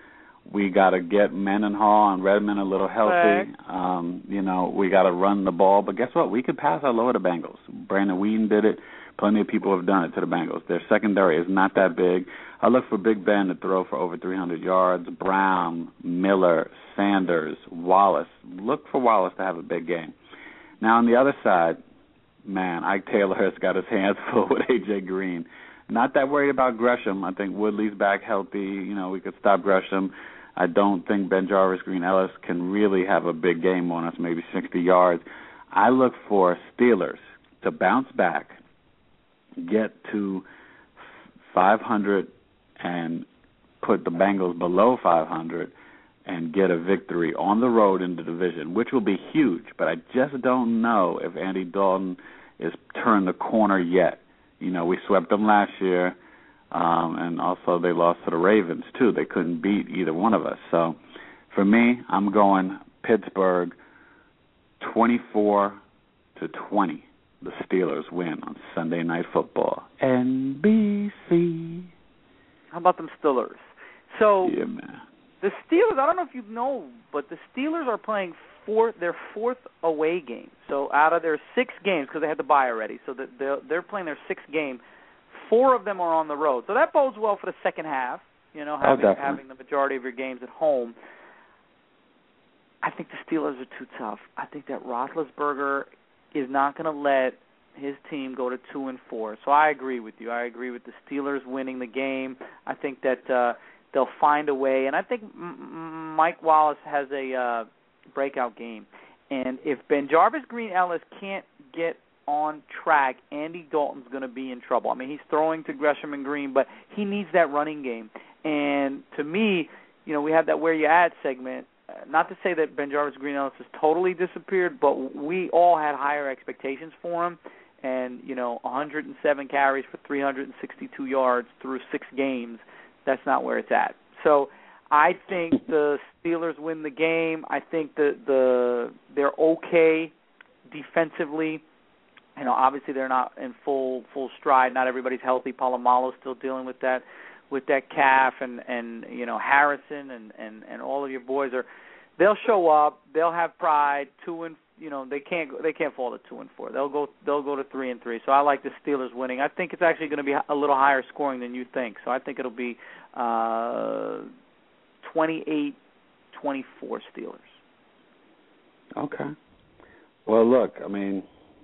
S1: We got to get Mendenhall and Redmond a little healthy. We got to run the ball. But guess what? We could pass all over the Bengals. Brandon Whedon did it. Plenty of people have done it to the Bengals. Their secondary is not that big. I look for Big Ben to throw for over 300 yards. Brown, Miller, Sanders, Wallace. Look for Wallace to have a big game. Now, on the other side, man, Ike Taylor has got his hands full with A.J. Green. Not that worried about Gresham. I think Woodley's back healthy. We could stop Gresham. I don't think BenJarvus Green-Ellis can really have a big game on us, maybe 60 yards. I look for Steelers to bounce back, get to 500 and put the Bengals below 500 and get a victory on the road in the division, which will be huge. But I just don't know if Andy Dalton is turned the corner yet. We swept them last year, and also they lost to the Ravens, too. They couldn't beat either one of us. So, for me, I'm going Pittsburgh 24-20. The Steelers win on Sunday Night Football. NBC.
S2: How about them Steelers? So,
S1: yeah, man.
S2: The Steelers, I don't know if you know, but the Steelers are playing their fourth away game. So out of their 6 games, because they had the bye already, so they're playing their 6th game. 4 of them are on the road. So that bodes well for the second half, having the majority of your games at home. I think the Steelers are too tough. I think that Roethlisberger is not going to let his team go to 2-4. So I agree with you. I agree with the Steelers winning the game. I think that they'll find a way. And I think Mike Wallace has a breakout game. And if BenJarvus Green-Ellis can't get on track, Andy Dalton's going to be in trouble. I mean, he's throwing to Gresham and Green, but he needs that running game. And to me, we have that Where You At segment. Not to say that BenJarvus Green-Ellis has totally disappeared, but we all had higher expectations for him. And, 107 carries for 362 yards through 6 games, that's not where it's at. So I think the Steelers win the game. I think they're okay defensively. Obviously they're not in full stride. Not everybody's healthy. Polamalu's still dealing with that calf, and Harrison and all of your boys they'll show up. They'll have pride. They can't fall to 2-4. They'll go to 3-3. So I like the Steelers winning. I think it's actually going to be a little higher scoring than you think. So I think it'll be 28-24 Steelers. Okay.
S1: Well, look, I mean,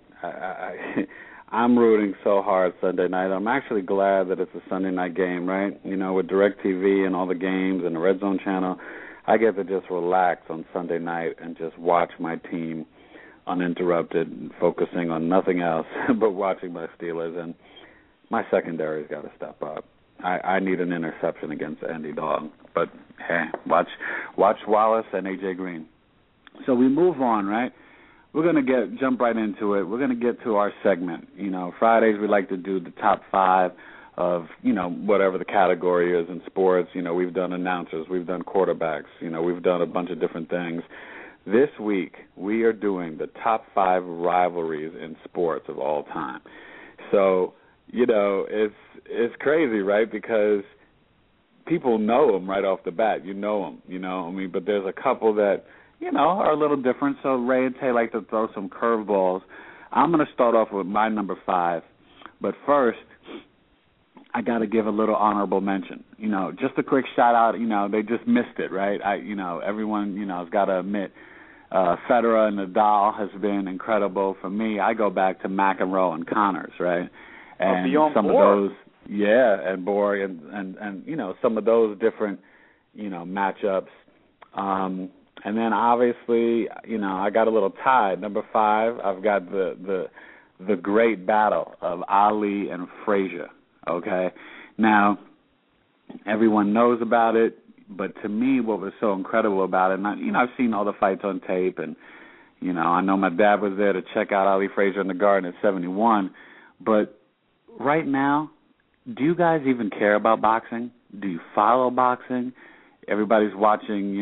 S1: I'm rooting so hard Sunday night. I'm actually glad that it's a Sunday night game, right? With DirecTV and all the games and the Red Zone channel, I get to just relax on Sunday night and just watch my team uninterrupted and focusing on nothing else but watching my Steelers. And my secondary's got to step up. I need an interception against Andy Dalton. But, hey, watch Wallace and A.J. Green. So we move on, right? We're going to jump right into it. We're going to get to our segment. Fridays we like to do the top 5 of, whatever the category is in sports. We've done announcers, we've done quarterbacks, we've done a bunch of different things. This week we are doing the top 5 rivalries in sports of all time. So, it's crazy, right? Because people know them right off the bat. You know them, but there's a couple that, are a little different. So Ray and Tay like to throw some curveballs. I'm going to start off with my number 5. But first, I got to give a little honorable mention. Just a quick shout out. They just missed it, right? Everyone, has got to admit, Federer and Nadal has been incredible. For me, I go back to McEnroe and Connors, right? And some
S2: Borg.
S1: of those, and Borg, and some of those different, matchups. And then obviously, I got a little tied. Number 5, I've got the great battle of Ali and Frazier. Okay, now everyone knows about it, but to me, what was so incredible about it, and I've seen all the fights on tape, and I know my dad was there to check out Ali Frazier in the Garden in '71. But right now, do you guys even care about boxing? Do you follow boxing? Everybody's watching,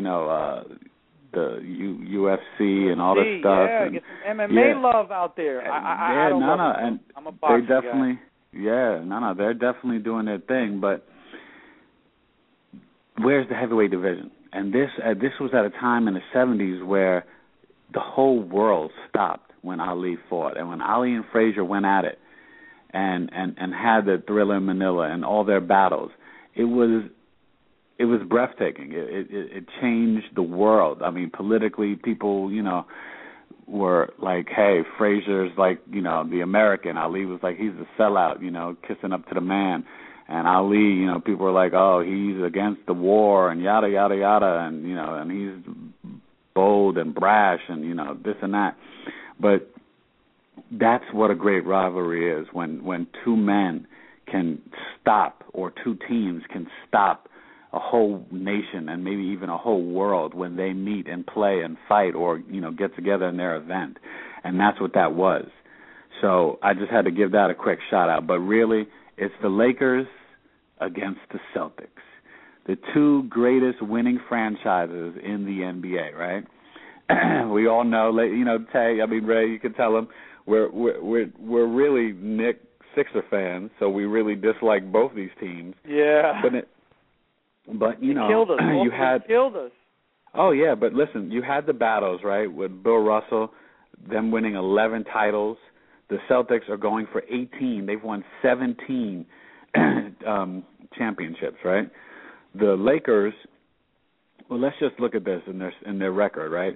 S1: the UFC and all this stuff.
S2: Yeah,
S1: and,
S2: get some MMA love out there. I don't love it.
S1: And
S2: I'm a boxing
S1: they definitely.
S2: guy.
S1: They're definitely doing their thing, but where's the heavyweight division? this was at a time in the 70s where the whole world stopped when Ali fought, and when Ali and Frazier went at it, and had the Thriller in Manila and all their battles, it was breathtaking. It changed the world. I mean, politically, people, were like, hey, Frazier's like, the American. Ali was like, he's a sellout, kissing up to the man. And Ali, people were like, oh, he's against the war and yada, yada, yada. And, and he's bold and brash and, this and that. But that's what a great rivalry is, when two men can stop, or two teams can stop a whole nation and maybe even a whole world when they meet and play and fight, or get together in their event. And that's what that was. So I just had to give that a quick shout out. But really, it's the Lakers against the Celtics, the two greatest winning franchises in the NBA, right? We all know, Tay, Ray, you can tell them we're really Knicks Sixer fans, so we really dislike both these teams.
S2: Yeah.
S1: But
S2: killed us. Killed us.
S1: Oh yeah, but listen, you had the battles, right, with Bill Russell, them winning 11 titles. The Celtics are going for 18. They've won 17 championships, right? The Lakers, well, let's just look at this in their record, right?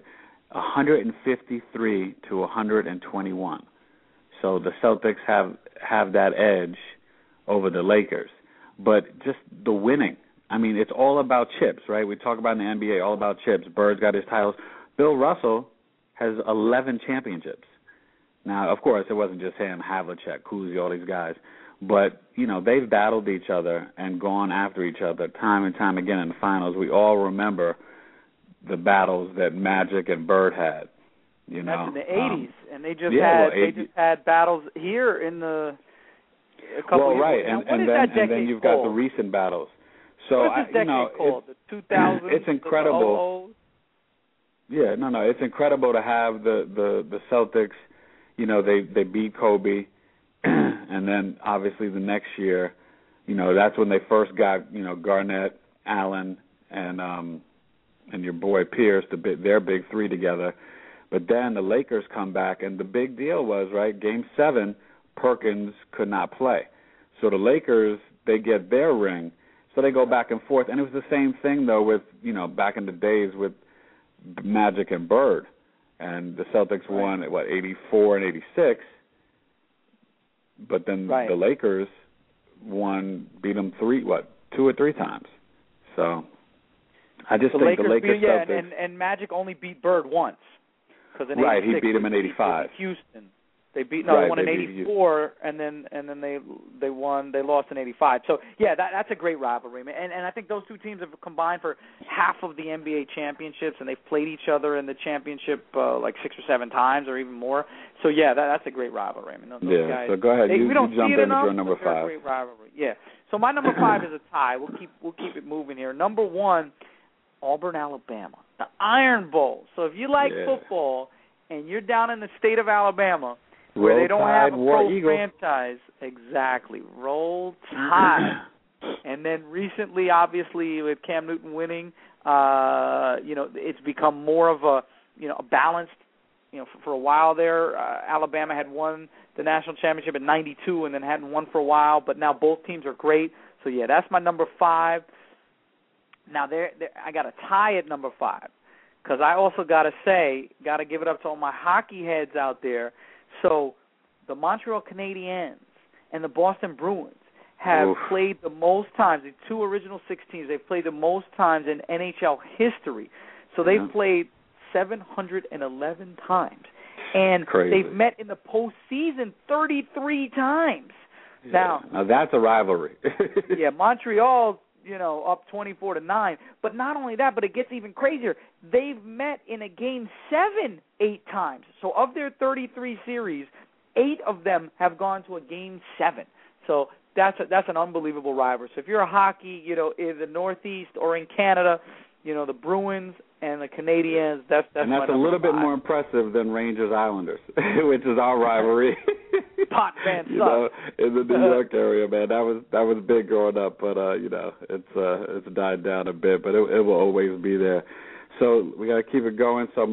S1: 153 to 121. So the Celtics have that edge over the Lakers. But just the winning, I mean, it's all about chips, right? We talk about in the NBA, all about chips. Bird's got his titles. Bill Russell has 11 championships. Now, of course, it wasn't just him, Havlicek, Cousy, all these guys. But, they've battled each other and gone after each other time and time again in the finals. We all remember the battles that Magic and Bird had.
S2: That's in the 80s, and they just had battles here in a couple years.
S1: Right, and then you've got the recent battles. So
S2: what is this decade called? The 2000s.
S1: It's incredible. Yeah, no, it's incredible to have the Celtics. They beat Kobe, and then obviously the next year, that's when they first got Garnett, Allen, and your boy Pierce, their big three together. But then the Lakers come back, and the big deal was, right, Game 7, Perkins could not play. So the Lakers, they get their ring, so they go back and forth. And it was the same thing, though, with, back in the days with Magic and Bird. And the Celtics won, 84 and 86. But then the Lakers beat them 2 or 3 times. So I just think the Lakers Celtics.
S2: And Magic only beat Bird once.
S1: Right, he beat him in 85.
S2: Houston. They won in 84, and then they won. They lost in 85. So yeah, that's a great rivalry, and I think those two teams have combined for half of the NBA championships, and they've played each other in the championship like 6 or 7 times, or even more. So yeah, that's a great rivalry. I mean, those guys.
S1: So go ahead. You jump in with your number 5.
S2: Great rivalry. Yeah. So my number 5 is a tie. We'll keep it moving here. Number 1, Auburn, Alabama, the Iron Bowl. So if you like football and you're down in the state of Alabama, where they don't have a pro franchise. Exactly. Roll Tide. And then recently, obviously, with Cam Newton winning, it's become more of a balanced, for a while there, Alabama had won the national championship in 92 and then hadn't won for a while, but now both teams are great. So, yeah, that's my number 5. Now, I got a tie at number 5 because I also got to give it up to all my hockey heads out there. So the Montreal Canadiens and the Boston Bruins have played the most times, the 2 original 6 teams, they've played the most times in NHL history. So they've played 711 times. And they've met in the postseason 33 times.
S1: Yeah. Now that's a rivalry.
S2: Yeah, Montreal, up 24-9. But not only that, but it gets even crazier. They've met in a Game 7 8 times. So of their 33 series, 8 of them have gone to a Game 7. So that's an unbelievable rivalry. So if you're a hockey, in the Northeast or in Canada, the Bruins and the Canadiens, that's
S1: a little bit more impressive than Rangers Islanders, which is our rivalry.
S2: Pot Van
S1: you know, in the New York area, man. That was big growing up, but you know, it's died down a bit, but it will always be there. So we got to keep it going. So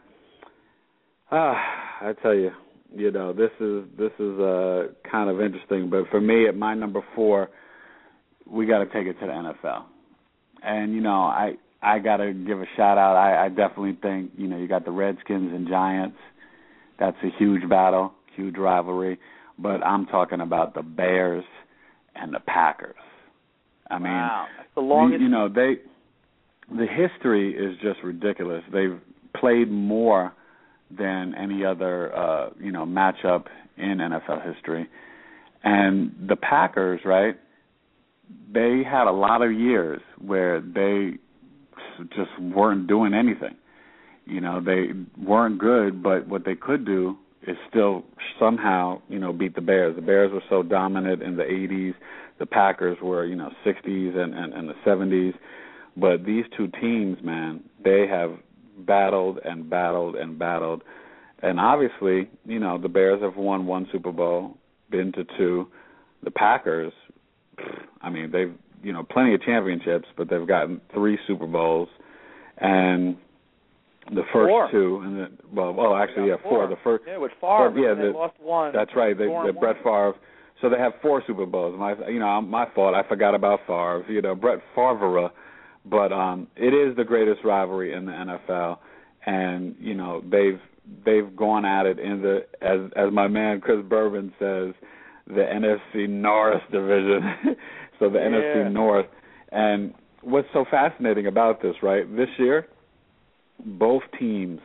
S1: I tell you, you know, this is kind of interesting, but for me, at my number 4, we got to take it to the NFL. And you know, I got to give a shout out. I definitely think, you know, you got the Redskins and Giants. That's a huge battle, huge rivalry. But I'm talking about the Bears and the Packers. I mean,
S2: wow, that's the longest.
S1: You know, the history is just ridiculous. They've played more than any other, you know, matchup in NFL history. And the Packers, right, they had a lot of years where they just weren't doing anything. You know, they weren't good, but what they could do is still somehow, you know, beat the Bears. The Bears were so dominant in the 80s. The Packers were, you know, 60s and the 70s. But these two teams, man, they have battled and battled and battled. And obviously, you know, the Bears have won 1 Super Bowl, been to 2. The Packers, I mean, they've, you know, plenty of championships, but they've gotten 3 Super Bowls. And the first
S2: 4.
S1: 2, and then, actually,
S2: 4.
S1: The first,
S2: with Favre,
S1: they
S2: lost 1.
S1: That's right. They Brett Favre. So they have 4 Super Bowls. My fault. I forgot about Favre. You know, Brett Favre. But it is the greatest rivalry in the NFL, and you know they've gone at it in the as my man Chris Bourbon says, the NFC North division. So the NFC North. And what's so fascinating about this, right? This year, both teams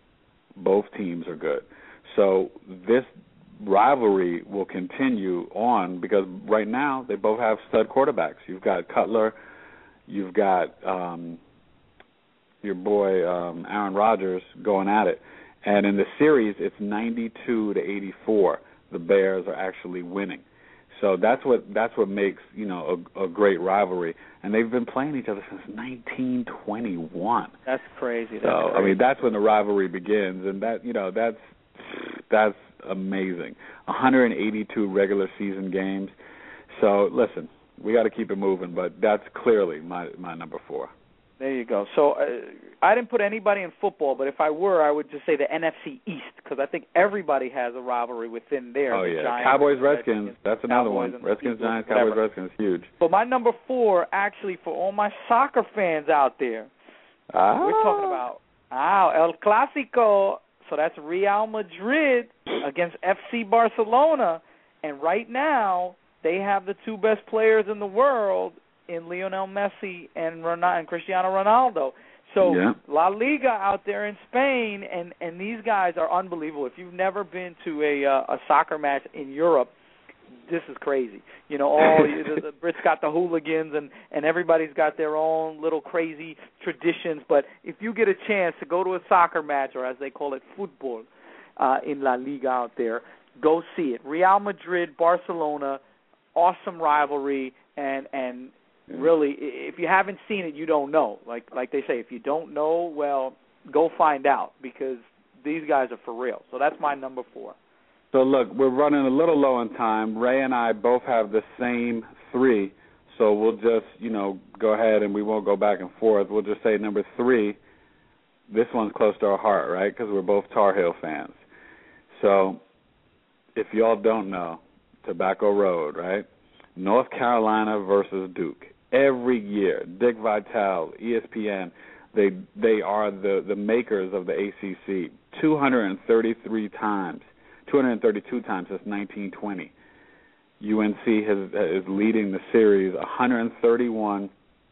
S1: are good. So this rivalry will continue on because right now they both have stud quarterbacks. You've got Cutler, you've got your boy Aaron Rodgers going at it. And in the series, it's 92-84. The Bears are actually winning. So that's what makes, you know, a great rivalry. And they've been playing each other since 1921.
S2: That's crazy.
S1: So I mean, that's when the rivalry begins, and that, you know, that's amazing. 182 regular season games. So listen, we got to keep it moving, but that's clearly my number 4.
S2: There you go. So I didn't put anybody in football, but if I were, I would just say the NFC East because I think everybody has a rivalry within there.
S1: Oh,
S2: the
S1: yeah.
S2: Giants,
S1: Cowboys, Redskins. That's another
S2: Cowboys
S1: one. Redskins, Giants, Cowboys, Redskins. Huge.
S2: But my number 4, actually, for all my soccer fans out there, we're talking about El Clásico. So that's Real Madrid against FC Barcelona. And right now, they have the 2 best players in the world in Lionel Messi and Cristiano Ronaldo. So La Liga out there in Spain, and these guys are unbelievable. If you've never been to a soccer match in Europe, this is crazy. You know, the Brits got the hooligans, and everybody's got their own little crazy traditions. But if you get a chance to go to a soccer match, or as they call it, football, in La Liga out there, go see it. Real Madrid, Barcelona, awesome rivalry, and really, if you haven't seen it, you don't know. Like they say, if you don't know, well, go find out because these guys are for real. So that's my number 4.
S1: So, look, we're running a little low on time. Ray and I both have the same 3, so we'll just, you know, go ahead and we won't go back and forth. We'll just say number 3, this one's close to our heart, right, because we're both Tar Heel fans. So if y'all don't know, Tobacco Road, right, North Carolina versus Duke. Every year, Dick Vitale, ESPN, they are the makers of the ACC. 232 times since 1920. UNC is leading the series 131-101.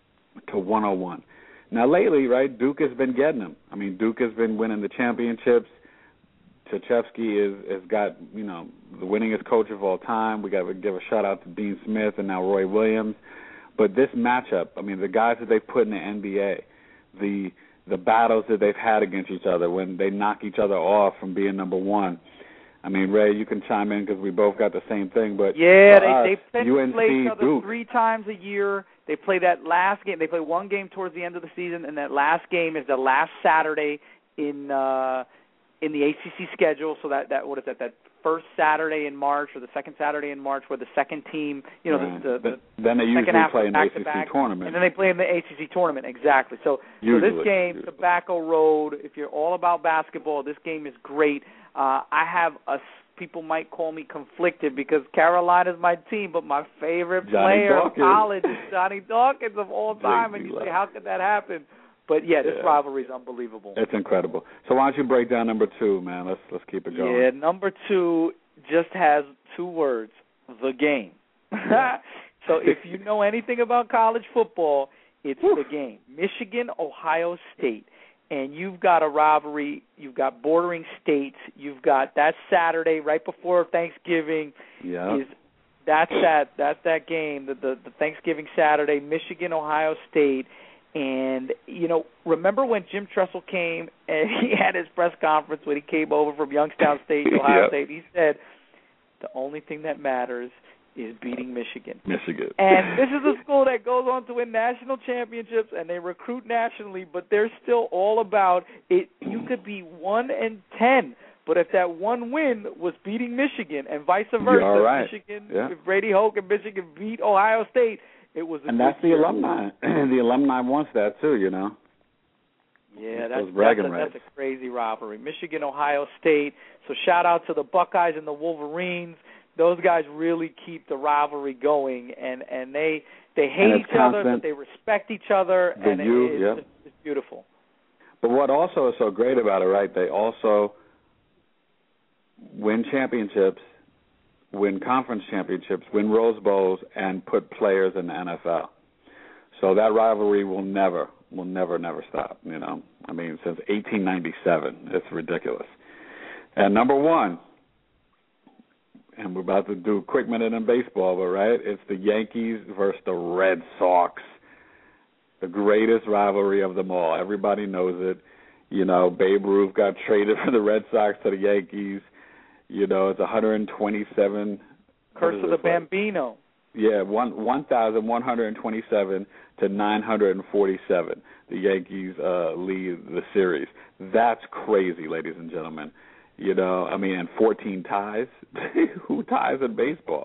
S1: Now lately, right, Duke has been getting them. I mean, Duke has been winning the championships. Krzyzewski has got, you know, the winningest coach of all time. We got to give a shout out to Dean Smith and now Roy Williams. But this matchup, I mean, the guys that they've put in the NBA, the battles that they've had against each other when they knock each other off from being number 1. I mean, Ray, you can chime in because we both got the same thing. But
S2: they play each other
S1: Duke
S2: 3 times a year. They play that last game. They play one game towards the end of the season, and that last game is the last Saturday in in the ACC schedule. So that what is that first Saturday in March or the second Saturday in March, where the second team,
S1: right.
S2: the
S1: then they usually play in the
S2: back-to-back,
S1: ACC tournament,
S2: and then they play in the ACC tournament. Exactly. So this game, Tobacco Road. If you're all about basketball, this game is great. I have people might call me conflicted because Carolina's my team, but my favorite player of college is Johnny Dawkins of all time. And you say, how could that happen? But yeah, this rivalry is unbelievable.
S1: It's incredible. So why don't you break down number 2, man? Let's keep it going.
S2: Yeah, number 2 just has 2 words: the game. So if you know anything about college football, it's the game. Michigan, Ohio State. And you've got a rivalry. You've got bordering states. You've got that Saturday right before Thanksgiving.
S1: Yeah.
S2: That's that game, the Thanksgiving Saturday, Michigan, Ohio State. And, remember when Jim Tressel came and he had his press conference when he came over from Youngstown State to Ohio State? He said, the only thing that matters is beating Michigan. And this is a school that goes on to win national championships, and they recruit nationally, but they're still all about it. You could be 1-10, but if that one win was beating Michigan and vice versa, Michigan, if Brady Hoke and Michigan beat Ohio State, it was.
S1: And that's the alumni. The alumni wants that too,
S2: Yeah, that's a crazy rivalry. Michigan, Ohio State. So shout out to the Buckeyes and the Wolverines. Those guys really keep the rivalry going, and they hate each other, but they respect each other, it's beautiful.
S1: But what also is so great about it, right? They also win championships, win conference championships, win Rose Bowls, and put players in the NFL. So that rivalry will never stop. I mean, since 1897, it's ridiculous. And number 1. And we're about to do a quick minute in baseball, but it's the Yankees versus the Red Sox, the greatest rivalry of them all. Everybody knows it. Babe Ruth got traded from the Red Sox to the Yankees. It's 127.
S2: Curse of the Bambino.
S1: Yeah, 1,127 to 947. The Yankees lead the series. That's crazy, ladies and gentlemen. And 14 ties. Who ties in baseball?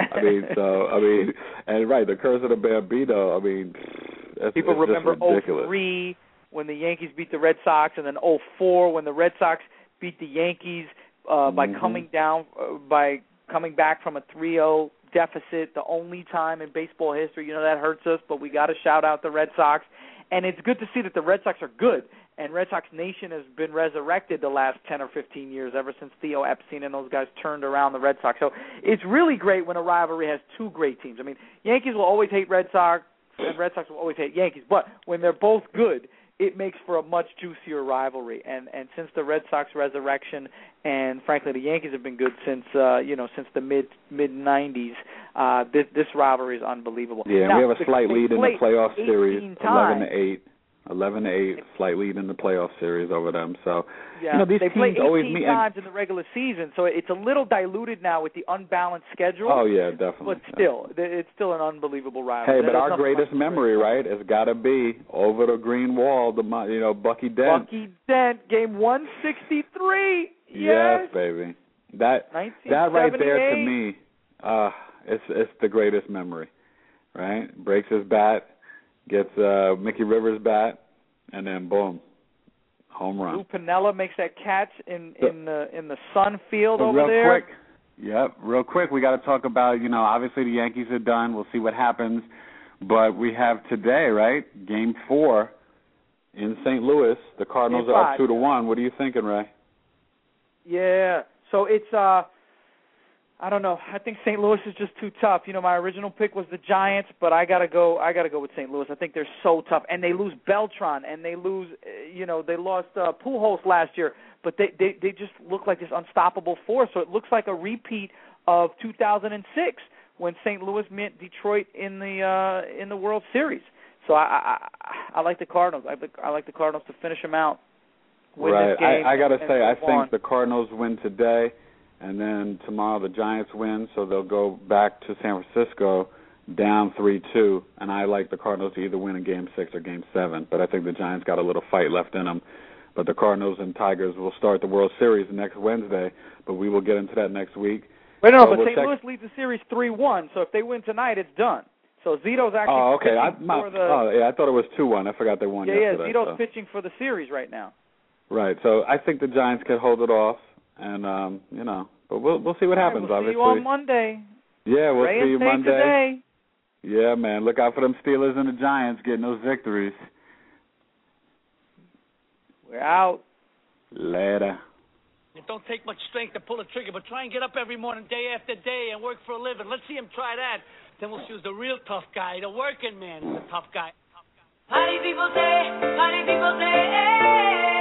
S1: The curse of the Bambino.
S2: People remember 2003 when the Yankees beat the Red Sox, and then 2004 when the Red Sox beat the Yankees by coming back from a 3-0 deficit. The only time in baseball history, that hurts us, but we got to shout out the Red Sox. And it's good to see that the Red Sox are good. And Red Sox Nation has been resurrected the last 10 or 15 years, ever since Theo Epstein and those guys turned around the Red Sox. So it's really great when a rivalry has 2 great teams. I mean, Yankees will always hate Red Sox, and Red Sox will always hate Yankees. But when they're both good, it makes for a much juicier rivalry. And since the Red Sox resurrection, and frankly the Yankees have been good since since the mid 90s, this rivalry is unbelievable.
S1: Yeah,
S2: now,
S1: we have a slight lead in the playoff series,
S2: 11-8.
S1: 11-8, slight lead in the playoff series over them. So,
S2: these they play 18 times in the regular season, so it's a little diluted now with the unbalanced schedule.
S1: Oh, yeah, definitely.
S2: But still, it's still an unbelievable rivalry.
S1: Hey, but our greatest memory, has got to be over the green wall, Bucky Dent.
S2: Bucky Dent, game 163.
S1: Yes, baby. That right there to me, it's the greatest memory, right? Breaks his bat. Gets Mickey Rivers' bat, and then boom, home run.
S2: Lou Piniella makes that catch in the Sun Field over there.
S1: Real quick, we got to talk about, obviously the Yankees are done. We'll see what happens. But we have today, Game 4 in St. Louis. The Cardinals are up 2-1. What are you thinking, Ray?
S2: Yeah, so it's I don't know. I think St. Louis is just too tough. My original pick was the Giants, but I gotta go with St. Louis. I think they're so tough, and they lose Beltran, and they lose. They lost Pujols last year, but they just look like this unstoppable force. So it looks like a repeat of 2006 when St. Louis met Detroit in the World Series. So I like the Cardinals. I like the Cardinals to finish them out. Win this game.
S1: I gotta say, I think the Cardinals win today. And then tomorrow the Giants win, so they'll go back to San Francisco down 3-2. And I like the Cardinals to either win in Game 6 or Game 7. But I think the Giants got a little fight left in them. But the Cardinals and Tigers will start the World Series next Wednesday, but we will get into that next week.
S2: But St. Louis leads the series 3-1, so if they win tonight, it's done. So Zito's actually pitching for the...
S1: I thought it was 2-1. I forgot they won yesterday.
S2: Yeah, Zito's pitching for the series right now.
S1: Right, so I think the Giants could hold it off, and, but we'll see what happens,
S2: we'll
S1: obviously.
S2: See you on Monday.
S1: Yeah, we'll see you Monday.
S2: Today.
S1: Yeah, man, look out for them Steelers and the Giants getting those victories.
S2: We're out.
S1: Later.
S3: It don't take much strength to pull a trigger, but try and get up every morning, day after day, and work for a living. Let's see him try that. Then we'll choose the real tough guy, the working man, the tough guy. How do people say?